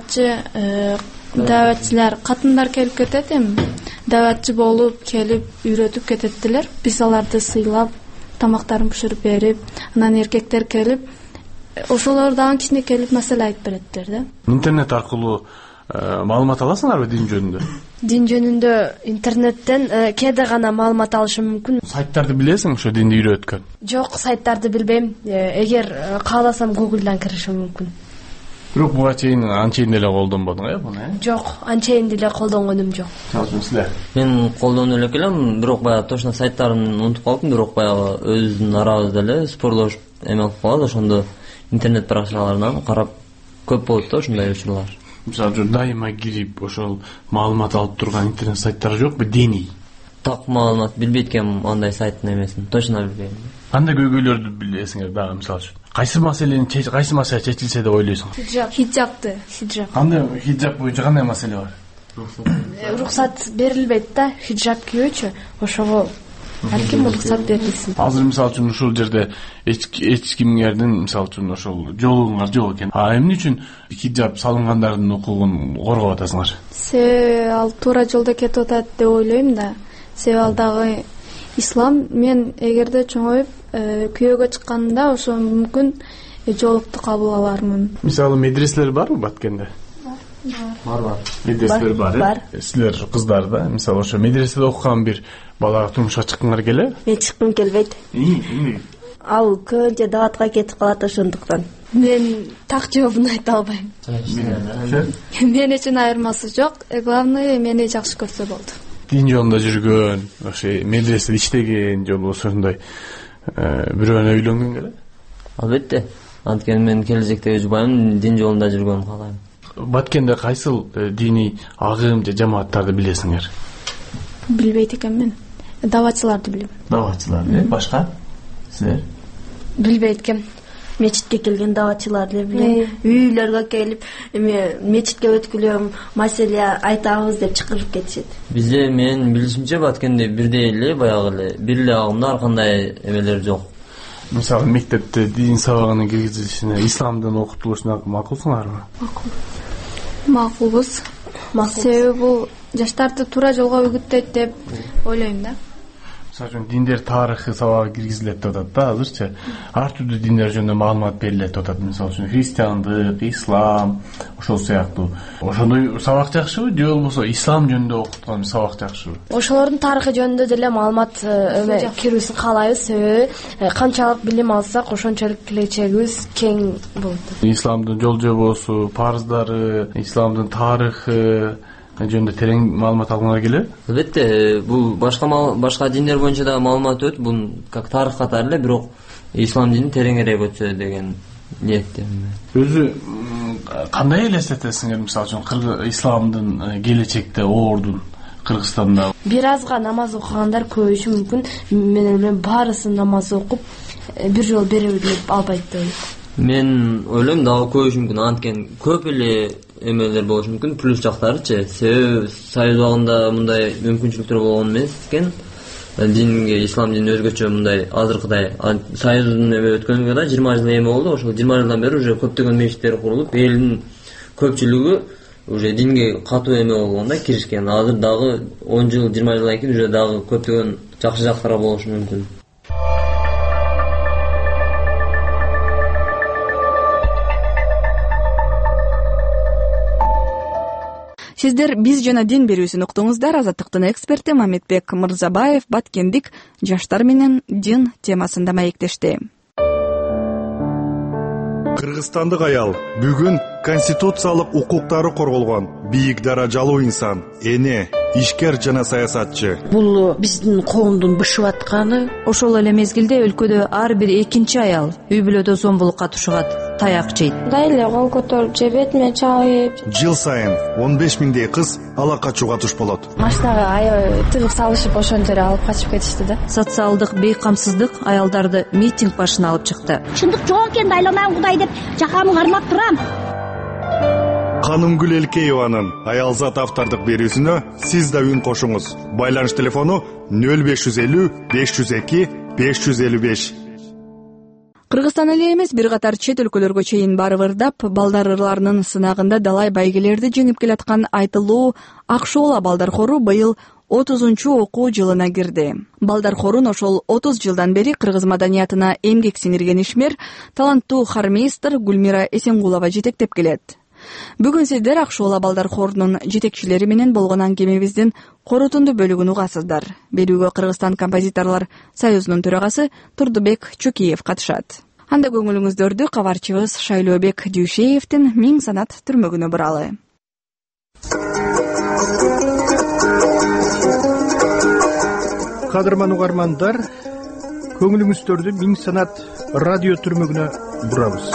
дааватчылар, катындар келип кетет эми. Дааватчы болуп келип үйрөтүп кететтилер. Биз аларды сыйлап, тамактарын бышырып берип, анан эркектер келип, ошолор дагы кичине келип маселе айтып береттер да. Интернет аркылуу маалымат аласыңарбы дин жөнүндө? Дин жөнүндө интернеттен кээде гана маалымат алышым мүмкүн. Сайттарды билесиң ошо динди үйрөткөн? Жок, сайттарды билбейм. Эгер кааласам Google'дан киришим мүмкүн. Бирок буга чейин анчейин эле колдонбодуң, буну? Жок, анчейин деле колдонгонум жок. Силер? Мен колдонуп эле келем, бирок баягы точно сайттарын унутуп калдым, бирок баягы өзүбүздүн арабызда эле спорлошуп эме кылып калат, ошондо интернет баракчаларынан карап көп болот да ушундай учурлар. Мисалы дайыма кирип ошол маалымат алып турган интернет сайттар жокпу, диний? Так маалымат билбейт экенмин андай сайттын эмесин, точно билбейм. Кандай көйгөйлөрдү билесиңер дагы мисалы үчүн? Кайсы маселе чечилсе деп ойлойсуң? Хиджаб. Кандай хиджаб боюнча кандай маселе бар? Рухсат берилбейт да, хиджаб кийүүчү, ошого ар ким рухсат берилсин. Азыр мисалы үчүн ушул жерде эч кимдердин мисалы үчүн ошол жолугуңар жок экен. Эмне үчүн хиджаб салынгандардын укугун коргоп атасыңар? Себеби ал туура жолдо кетип атат деп ойлойм да. Себеби ал дагы ислам. Мен эгерде чоңоюп күйөөгө чыкканда ошо мүмкүн жоолукту кабыл алармын. Мисалы медреселер барбы Баткенде? Бар. Медреселер бар. Силер кыздар да, мисалы ошо медреседе окуган бир балага турмушка чыккыңар келеби? Мен чыккым келбейт. Ал көбүнчө даватка кетип калат ошондуктан. Мен так жообун айта албайм. Мен үчүн айырмасы жок. Главное мени жакшы көрсө болду. Дин жолунда жүргөн, ошо медреседе иштеген жолу ошондой бирөөнө үйлөнгүң келеби? Албетте. Анткени мен келечекте жубайм, дин жолунда жүргөнүн каалайм. Баткенде кайсыл диний агым же жамааттарды билесиңер? Билбейт экенмин. Даватчыларды билем. Даватчыларды, башка? Силер? Билбейт экем. Мечитке келген даватчыларды билем. Үйлөргө келип, мечитке өткүлөм, маселе айтабыз деп чакырып кетишет. Бизде мен билишимче Баткенде бирдей эле, баягы эле бир эле агымда ар кандай эмелер жок. Мисалы мектепте дин сабагынын киргизилишине, исламдын окутулушуна макулсуңарбы? мисалы үчүн диндер тарыхы сабагы киргизилет деп атат да азырчы. Ар түрдүү диндер жөнүндө маалымат берилет деп атат. Мисалы үчүн христиандык, ислам, ошол сыяктуу. Ошондой сабак жакшыбы же болбосо ислам жөнүндө окуткан сабак жакшыбы? Ошолордун тарыхы жөнүндө деле маалымат кирүүсүн каалайбыз, себеби канчалык билим алсак, ошончолук келечегибиз кең болот. Исламдын жол жобосу, парыздары, исламдын тарыхы жөнүндө терең маалымат алганга келеби? Албетте, бул башка диндер боюнча да маалымат өт, бул как тарых катары эле, бирок ислам дини тереңирээк өтсө деген ниеттемин. Өзү кандай элестетесиңер, мисалы үчүн исламдын келечекте ордун Кыргызстанда? Бир азга намаз окугандар көбөйүшү мүмкүн. Мен ойлойм баарысы намаз окуп бир жолу бере билип албайт деп. Мен ойлойм дагы көбөйүшү мүмкүн, анткени көп эле эмелер болушу мүмкүн, плюс жактарычы. Себеби Союз убагында мындай мүмкүнчүлүктөр болгон эмес экен. Динге, ислам дини өзгөчө мындай азыркыдай. Союздун эме өткөнгө да 20 жыл эме болду. Ошол 20 жылдан бери уже көптөгөн мечиттер курулуп, элдин көпчүлүгү уже динге катуу эме болгондо киришкен. Азыр дагы 10 жыл, 20 жылдан кийин уже дагы көптөгөн жакшы жактары болушу мүмкүн. Сиздер биз жана дин берүүсүн уктуңуздар. Азаттыктын эксперти Мамедбек Мырзабаев Баткендик жаштар менен дин темасында маектешти. Кыргызстандык аял бүгүн конституциялык укуктары корголгон бийик даражалуу инсан, эне, ишкер жана саясатчы. Бул биздин коомдун бышып атканы. Ошол эле мезгилде өлкөдө ар бир экинчи аял үй бүлөдө зомбулукка тушугат, таяк жейт. Дайле кол көтөрүп же бетиме чабып. Жыл сайын 15 миңдей кыз ала качууга туш болот. Машинага аябай тыгып салышып ошончо эле алып качып кетишти да. Социалдык бейкамсыздык аялдарды митинг башына алып чыкты. Чындык жок экен, дайланам Кудай деп жакамы кармап турам. Канымгүл Элкееванын аялзат автордук берүүсүнө сиз да үн кошуңуз. Байланыш телефону 0550 502 555. Кыргызстан эле эмес, бир катар чет өлкөлөргө чейин барып ырдап, балдар ырларынын сынагында далай байгелерди жеңип келаткан айтылуу Акшоола балдар хору быйыл 30-чу окуу жылына кирди. Балдар хорун ошол 30 жылдан бери кыргыз маданиятына эмгек сиңирген ишмер, таланттуу хармейстер Гүлмира Эсенгулова жетектеп келет. Бүгүн сиздер Акшоола балдар хорунун жетекчилери менен болгон аңгемебиздин корутунду бөлүгүн угасыздар. Берүүгө Кыргызстан композиторлор союзунун төрагасы Турдубек Чокиев катышат. Анда көңүлүңүздөрдү кабарчыбыз Шайлообек Дүйшеевдин Миң санат түрмөгүнө буралы. Кадырман угармандар, көңүлүңүздөрдү Миң санат радио түрмөгүнө бурабыз.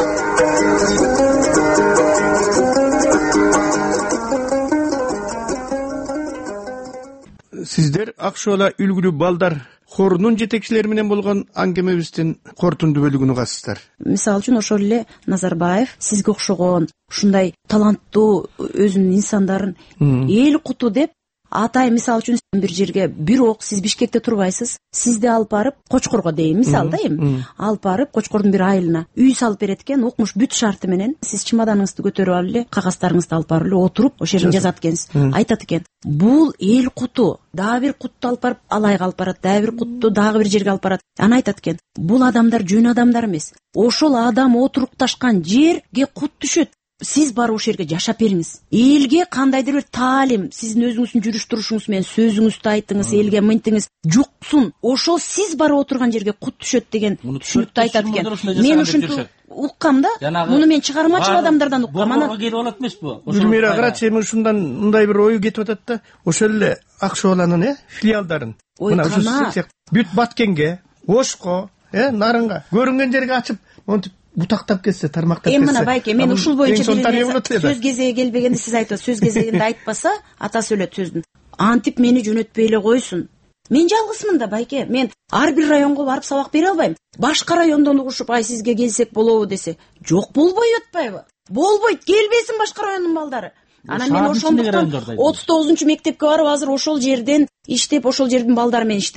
Сиздер Акшоола үлгүлүү балдар хорунун жетекчилери менен болгон аңгемебиздин корутунду бөлүгүн угасыздар. Мисалы үчүн ошол эле Назарбаев сизге окшогон ушундай таланттуу өзүнүн инсандарын эл куту деп атай. Мисалы үчүн бир жерге бирок сиз Бишкекте турбайсыз, сизди алып барып Кочкорго дейм, мисалы да эми алып барып Кочкордун бир айылына үй салып берет экен, окумуш бүт шарты менен сиз чемоданыңызды көтөрүп алып эле, кагаздарыңызды алып барып эле отуруп ошол жерден жазат экенсиз. Айтат экен, бул эл куту, дагы бир кутту алып барып Алайга алып барат, дагы бир кутту дагы бир жерге алып барат. Аны айтат экен, бул адамдар жөн адамдар эмес. Ошол адам отурукташкан жерге кут түшөт. Сиз барып ошол жерге жашап бериңиз. Элге кандайдыр бир таалим, сиздин өзүңүздүн жүрүш турушуңуз менен сөзүңүздү айтыңыз, элге мынтыңыз жуксун. Ошол сиз барып отурган жерге кут түшөт деген түшүнүктү айтат экен. Мен ушинтип уккам да. Муну мен чыгармачыл адамдардан уккам. Аны келип алат эмеспи? Гүлмира карачы, эми ушундан мындай бир ою кетип атат да. Ошол эле Акшооланын филиалдарын мына ушу бүт Баткенге, Ошко, Нарынга көрүнгөн жерге ачып, монтип бутактап кетсе, тармактап кетсе. Мына байке, мен ушул боюнча сөз кезеги келбегенде сиз айтып, сөз кезегинде айтпаса, атасы өлөт сөздүн. Антип мени жөнөтпөй эле койсун. Мен жалгызмын да байке. Мен ар бир районго барып сабак бере албайм. Башка райондон угушуп, ай сизге келсек болобу десе, жок болбой атпайбы? Болбойт, келбесин башка райондун балдары. Анан мен ошондуктан 39-мектепке барып азыр ошол жерден иштеп, ошол жердин балдары менен иштеп атам.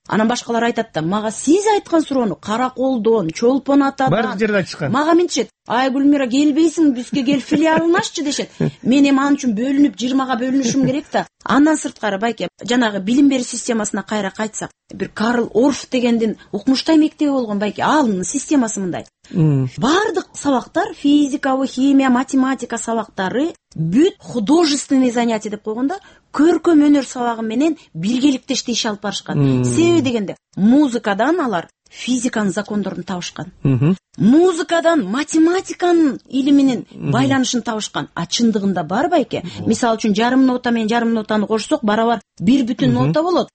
Анан башкалар айтат да, мага сиз айткан суроону Караколдон, Чолпон Атадан баардык жерде айтышкан. Мага мынтишет, ай Гүлмира келбейсиң, бизге кел филиалын аччы дешет. Мен эми ал үчүн бөлүнүп 20га бөлүнүшүм керек да. Андан сырткары байке жанагы билим берүү системасына кайра кайтсак, бир Карл Орф дегендин укмуштай мектеби болгон байке, алынын системасы мындай. Бардык сабактар, физика, химия, математика сабактары бүт художественный занятие деп койгондо көркөм өнөр сабагы менен биргеликте иш алып барышкан. Себеби дегенде музыкадан алар физиканын закондорун табышкан. Музыкадан математиканын илиминин байланышын табышкан. А чындыгында бар байке. Мисалы үчүн жарым нота менен жарым нотаны кошсок барабар 1 нота болот.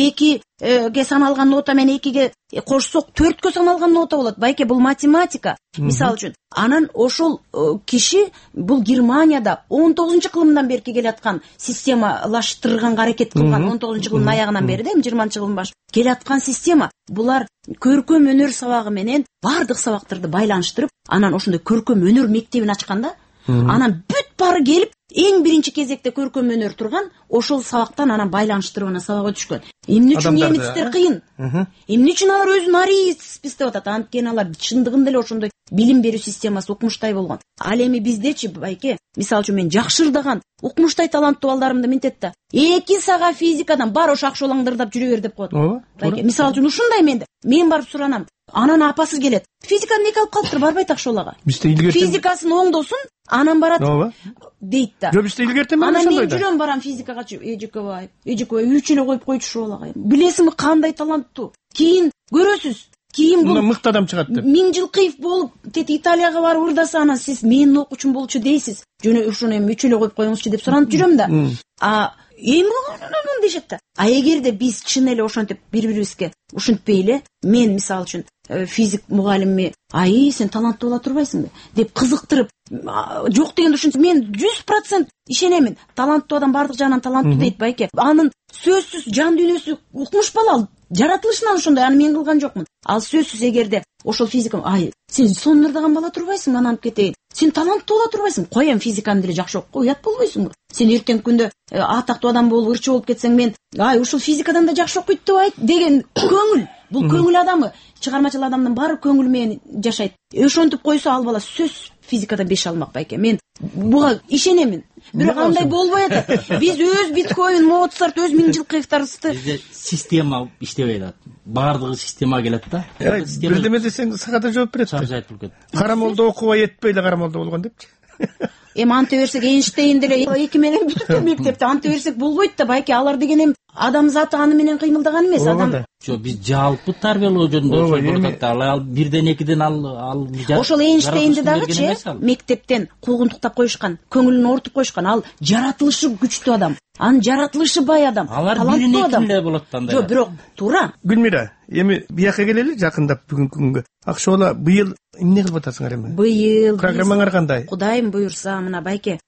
2ге саналган нота менен 2ге кошсок 4кө саналган нота болот. Байке бул математика. Мисалы үчүн анан ошол киши бул Германияда 19-кылымдан бери келаткан системалаштырганга аракет кылган. 19-кылымдын аягынан бери да 20-кылымдын башы келаткан система. Булар көркөм өнөр сабагы менен бардык сабактарды байланыштырып, анан ошондой көркөм өнөр мектебин ачканда, анан бүт бары келип эң биринчи кезекте көркөм өнөр турган ошол сабактан анан байланыштырып анан сабакка түшкөн. Эмне үчүн немецтер кыйын? Эмне үчүн алар өзүн ариец деп атат? Анткени алар чындыгында эле ошондой билим берүү системасы укмуштай болгон. Ал эми биздечи байке, мисалы үчүн мен жакшы ырдаган, укмуштай таланттуу балдарымды мынтет да, 2 сага физикадан бар ошо акшолаңдырдап жүрө бер деп коет. Байке, мисалы үчүн ушундай мен барып суранам. Анан апасы келет. Физиканы эки алып калыптыр, барбайт акшолага. Физикасын оңдосун, анан барат дейт да. Жок, бизде илгертен бар ошондой да. Анан мен жүрөм барам физикагачы, эжекебай 3 эле коюп койчу ушуга. Билесиңби кандай таланттуу? Кийин көрөсүз. Кийин бул мыкты адам чыгат деп. Миңжилкыев болуп, Италияга барып ырдаса, анан сиз менин окуучум болчу дейсиз. Жөн ушуну эми 3 эле коюп коюңузчу деп суранып жүрөм да. Эми дешет да. А эгерде биз чын эле ошентип бири-бирибизге ушинтпей эле, мен мисалы үчүн физик мугалимми, ай сен таланттуу боло турбайсыңбы деп кызыктырып, жок дегенде ушинтип мен 100% ишенемин. Таланттуу адам бардык жагынан таланттуу дейт байке. Анын сөзсүз жан дүйнөсү укмуш бала, жаратылышынан ошондой, аны мен кылган жокмун. Ал сөзсүз эгерде ошол физика, ай сен сонун ырдаган бала турбайсыңбы, анан кетейин. Сен таланттуу боло турбайсың. Коем физиканы деле жакшы окуп, уят болбойсуңбу? Сен эртең күндө атактуу адам болуп, ырчы болуп кетсең, мен ай ушул физикадан да жакшы окуйт деп айт деген көңүл. Бул көңүл адамы, чыгармачыл адамдын баары көңүл менен жашайт. Ошентип койсо ал бала сөз физикадан 5 алмак байке. Мен буга ишенемин. Бирок андай болбой атат. Биз өз Биткоин, Моцарт, өз Миңжилкыевтарыбызды бизде система иштебей атат. Бардыгы система келет да. Бирдеме десең сага да жооп берет. Карамолдо окубай этпей эле карамолдо болгон депчи. Эми анте берсек Эйнштейн деле 2 менен бүтүп мектепте анте берсек болбойт да байке. Алар деген эми адамзаты аны менен кыймылдаган эмес. Адам жок, биз жалпы тарбиялоо жөнүндө ал 1ден 2ден ал ошол Эйнштейнди дагычы мектептен куугунтуктап коюшкан, көңүлүн ортуп коюшкан. Ал жаратылышы күчтүү адам, анын жаратылышы бай адам, таланттуу адам. Алар болот анда. Жок, бирок туура. Гүлмира, эми бияка келели жакындап бүгүнкү күнгө. Акшола быйыл эмне кылып атасыңар эми? Быйыл программаңар кандай? Кудайым буйрса, мына байке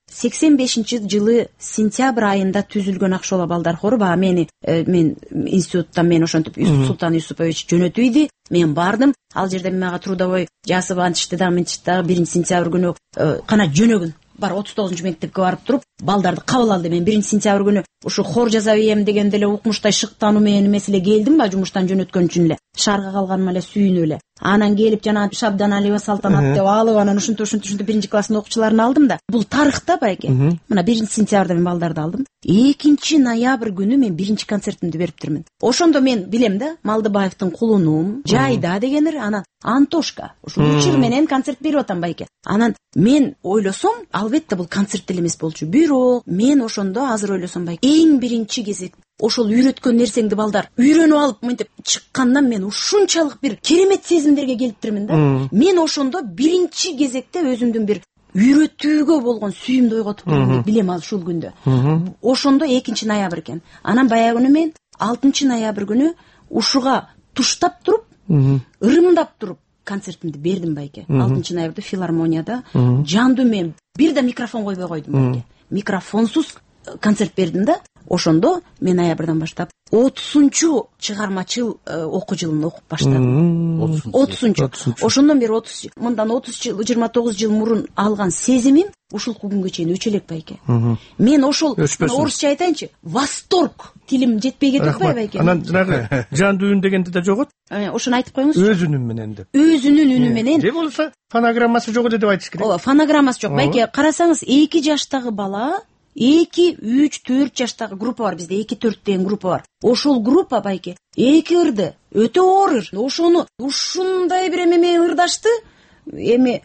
85-жылы сентябрь айында түзүлгөн Акшола балдар хору. Мен институттан мен ошентип Султан Юсупович жөнөтүп иди. Мен бардым. Ал жерде мага трудовой жазып антишти да, 1 сентябрь күнү кана жөнөгүн бар 39 мектепке барып туруп балдарды кабыл алды. Мен 1 сентябрь күнү ушу хор жаза бейем дегенде эле укмуштай шыктануу менен эмеселе келдим ба, жумуштан жөнөткөн үчүн эле шаарга калганыма эле сүйүнүп эле. Анан келип жана Шабдан Алиева салтанат деп алып, анан ушинтип 1 класстын окуучуларын алдым да. Бул тарыхта байке. Мына 1 сентябрда мен балдарды алдым. 2 ноябрь күнү мен 1 концертимди бериптирмин. Ошондо мен билем да, Малдыбаевдин кулунум, Жайда дегенер, анан Антошка. Ушу учур менен концерт берип атам байке. Анан мен ойлосом, албетте бул концерт деле эмес болчу. Бирок мен ошондо азыр ойлосом байке, эң биринчи кезек ошол үйрөткөн нерсеңди балдар үйрөнүп алып мынтип чыккандан мен ушунчалык бир керемет сезимдерге келиптирмин да. Мен ошондо биринчи кезекте өзүмдүн бир үйрөтүүгө болгон сүйүмдү ойготуп деп билем ал ушул күндө. Ошондо 2 ноябрь экен. Анан баягы күнү мен 6 ноябрь күнү ушуга туштап туруп, ырымдап туруп концертимди бердим байке. 6 ноябрда филармонияда жандуу мен бир да микрофон койбой койдум байке. Микрофонсуз концерт бердим да. Ошондо мен ноябрдан баштап 30-чу чыгармачыл окуу жылын окуп баштадым. 30-чу. Ошондон бери 30, мындан 30 жыл, 29 жыл мурун алган сезимим ушулку күнгө чейин өчө элек байке. Мен ошол орусча айтайынчы, восторг тилим жетпей кетип атпайбы байке? Анан жанагы жандуу үн дегенди да жок. Ошону айтып коюңуз. Өз үнүм менен деп. Өзүнүн үнү менен. Же болсо фонограммасы жок деп айтыш керек. Ооба, фонограммасы жок. Байке, карасаңыз 2 жаштагы бала 2, 3, 4 жаштагы группа бар бизде, 2-4 деген группа бар. Ошол группа байке эки ырды, өтө оор ыр. Ошону ушундай бир эме ырдашты. Эми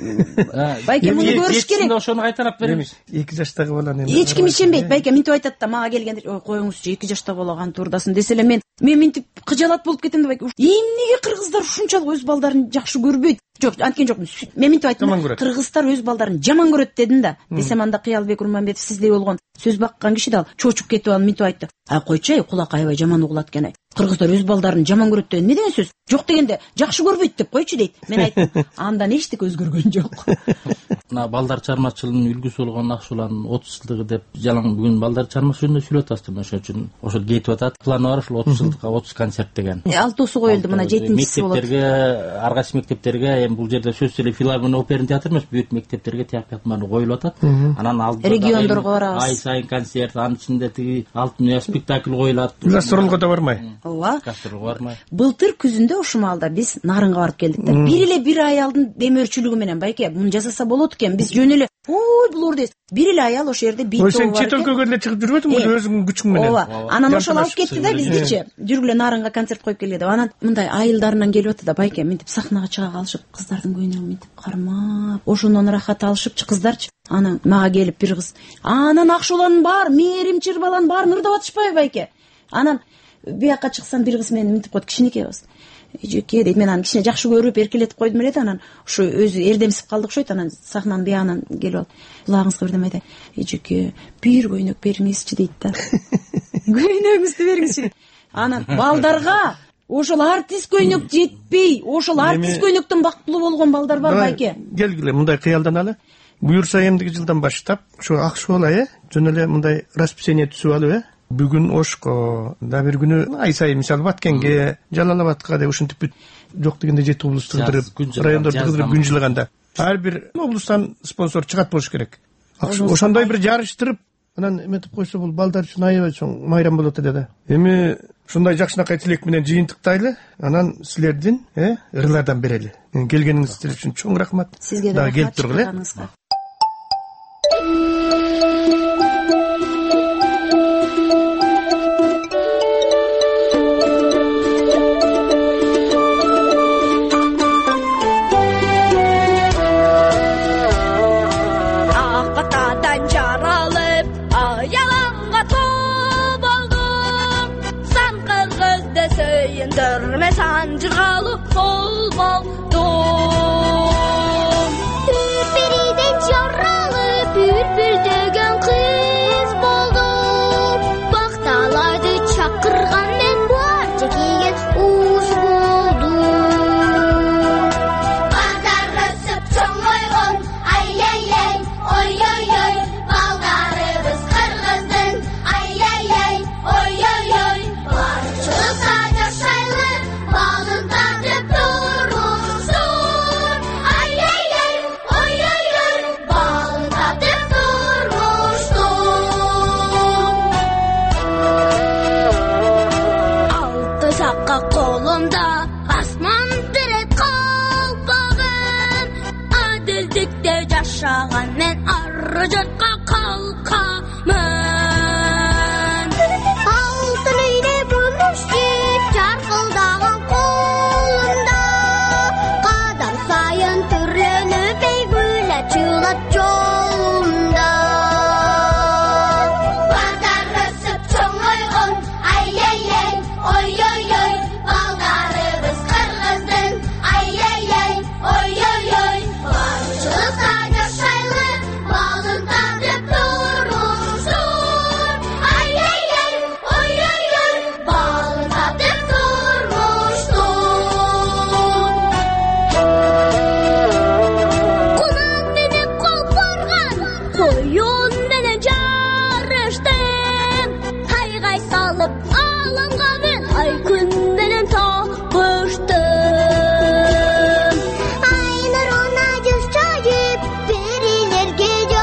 байке муну көрүш керек. Ошону кайтарып беребиз. 2 жаштагы баланы эч ким ишенбейт байке. Минтип айтат да, мага келгенде, ой коюңузчу, 2 жаштагы бала кантип ырдасын десе эле мен минтип кыжалат болуп кетем да байке. Эмнеге кыргыздар ушунчалык өз балдарын жакшы көрбөйт? Жок, анткен жок. Мен минтип айттым, кыргыздар өз балдарын жаман көрөт дедим да. Десем анда Кыялбек Урманбетов сиздей болгон сөз баккан киши да чочуп кетип алып минтип айтты. Койчу, кулак аябай жаман угулат экен. Кыргыздар өз балдарын жаман көрөт деген эмне деген сөз? Жок дегенде жакшы көрбөйт деп койчу дейт. Мен айттым, андан эчтеке өзгөргөн жок. Мына балдар чыгармачылыгынын үлгүсү болгон Акшуланын 30 жылдыгы деп жалаң бүгүн балдар чыгармачы жөнүндө сүйлөп атасыздар. Ошон үчүн ошол кетип атат. Планы бар ушул 30 жылдыкка 30 концерт деген. 6-сы коюлду, мына 7-си болот. Мектептерге, ар кайсы мектептерге, эми бул жерде сөзсүз эле филармония оперный театр эмес, бүт мектептерге тияк коюлуп атат. Анан алдыда региондорго барабыз. Ай сайын концерт, анын ичинде тиги алтын спектакль коюлат. Гастролго да бармай. Ооба. Гастролго бармай. Былтыр күзүндө ушул маалда биз Нарынга барып келдик да. Бир эле бир аялдын демөөрчүлүгү менен байке, муну жасаса болот экен. Биз жөн эле ой булур дейт. Бир эле аял ошол жерде бит бар. Сен чет өлкөгө эле чыгып жүрбөдүңбү өзүңүн күчүң менен? Ооба. Анан ошол алып кетти да биздичи. Жүргүлө Нарынга концерт коюп келди деп. Анан мындай айылдарынан келип атты да байке, мынтип сахнага чыга калышып, кыздардын көйнөгүн мынтип кармап, ошондон рахат алышыпчы кыздарчы. Анан мага келип бир кыз, анан Акшуланын бар, Мээримчир баланын баарын ырдап атышпайбы байке? Анан бияка чыксам бир кыз мени мынтип коет, кичинекей кыз. Эжеке дейт, мен аны кичине жакшы көрүп эркелетип койдум эле да, анан ушу өзү эрдемсип калдык окшойт. Анан сахнанын биягынан келип алып, кулагыңызга бирдеме айтайын. Эжеке, бир көйнөк бериңизчи дейт да. Көйнөгүңүздү бериңизчи. Анан балдарга ошол артист көйнөк жетпей, ошол артист көйнөктөн бактылуу болгон балдар бар байке. Келгиле, мындай кыялданалы. Буюрса эмдиги жылдан баштап ушу Акшула жөн эле мындай расписание түзүп алып бүгүн Ошко, да бир күнү ай сайын мисалы Баткенге, Жалал Абадка деп ушинтип бүт жок дегенде 7 облусту кыдырып, райондорду кыдырып күн жылганда ар бир облустан спонсор чыгат болуш керек. Ошондой бир жарыштырып, анан эметип койсо бул балдар үчүн аябай чоң майрам болот эле да. Эми ушундай жакшынакай тилек менен жыйынтыктайлы. Анан силердин ырлардан берели. Келгениңиз үчүн чоң рахмат. Сизге да келип тургула. Sancıgalı kol buldum. Birden yaralı bülbül degen kız buldum. Baktalardı çakırgan men barca kiygen uz buldum. Baldarısıp çoğoygon ay ay ay oy oy oy. Baldarımız kırgızdın ay ay ay oy oy oy. Barçılı saca şaylı bağında durmuşsun. Ay ay ay oy oy oy. Bağında durmuşsun. Altı şapka kolumda asman direk kalpağım. Adillikte yaşayan men arıcıkka kalkamın. Altın iğne bulmuş git çarkıldağın kolunda. Kadar sayın türlenip eygüle çığlat yolunda. Baldarısıp çoğoygon ay ay ay oy oy oy. Baldarımız kırgızdın ay ay ay oy oy oy. Barçılı saca şaylı bağında dep durmuşsun. Ay ay ay oy oy oy. Bağında dep durmuşsun. Kulak menen kolporgan koyun menen jarıştım. Haygay salıp alamga men ay gün menen tokuştum. Ay nuruna yüz çayıp birilerge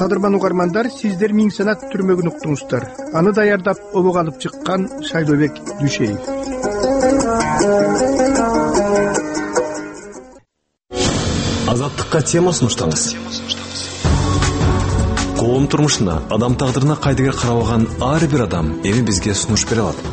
Кадырман угармандар, сиздер Миң санат түрмөгүн уктуңуздар. Аны даярдап обого алып чыккан Шайлообек Дүйшеев. Азаттыкка тема сунуштаңыз. Коом турмушуна, адам тагдырына кайдыгер карабаган ар бир адам эми бизге сунуш бере алат.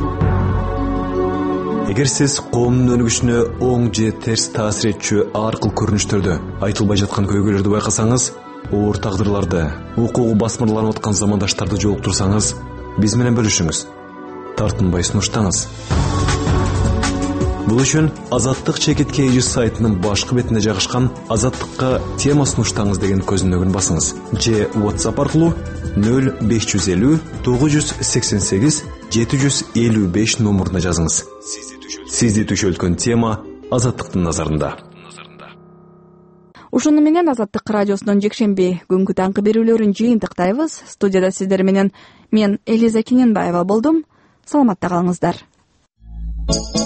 Эгер сиз коомдун өнүгүшүнө оң же терс таасир этчү ар кыл көрүнүштөрдү, айтылбай жаткан көйгөйлөрдү байкасаңыз, оор тагдырларды, укугу басмырланып аткан замандаштарды жолуктурсаңыз, биз менен бөлүшүңүз. Тартынбай сунуштаңыз. Бул үчүн Азаттык ЧКТ сайтынын башкы бетине жайгашкан Азаттыкка тема сунуштаңыз деген көзүнөгүн басыңыз. Же WhatsApp аркылуу 0550 988 755 номуруна жазыңыз. Сизди түшөлткөн тема Азаттыктын назарында. Ушуну менен Азаттык радиосунун жекшемби күнгү таңкы берүүлөрүн жыйынтыктайбыз. Студияда сиздер менен мен Элиза Кененбаева болдум. Саламатта калыңыздар.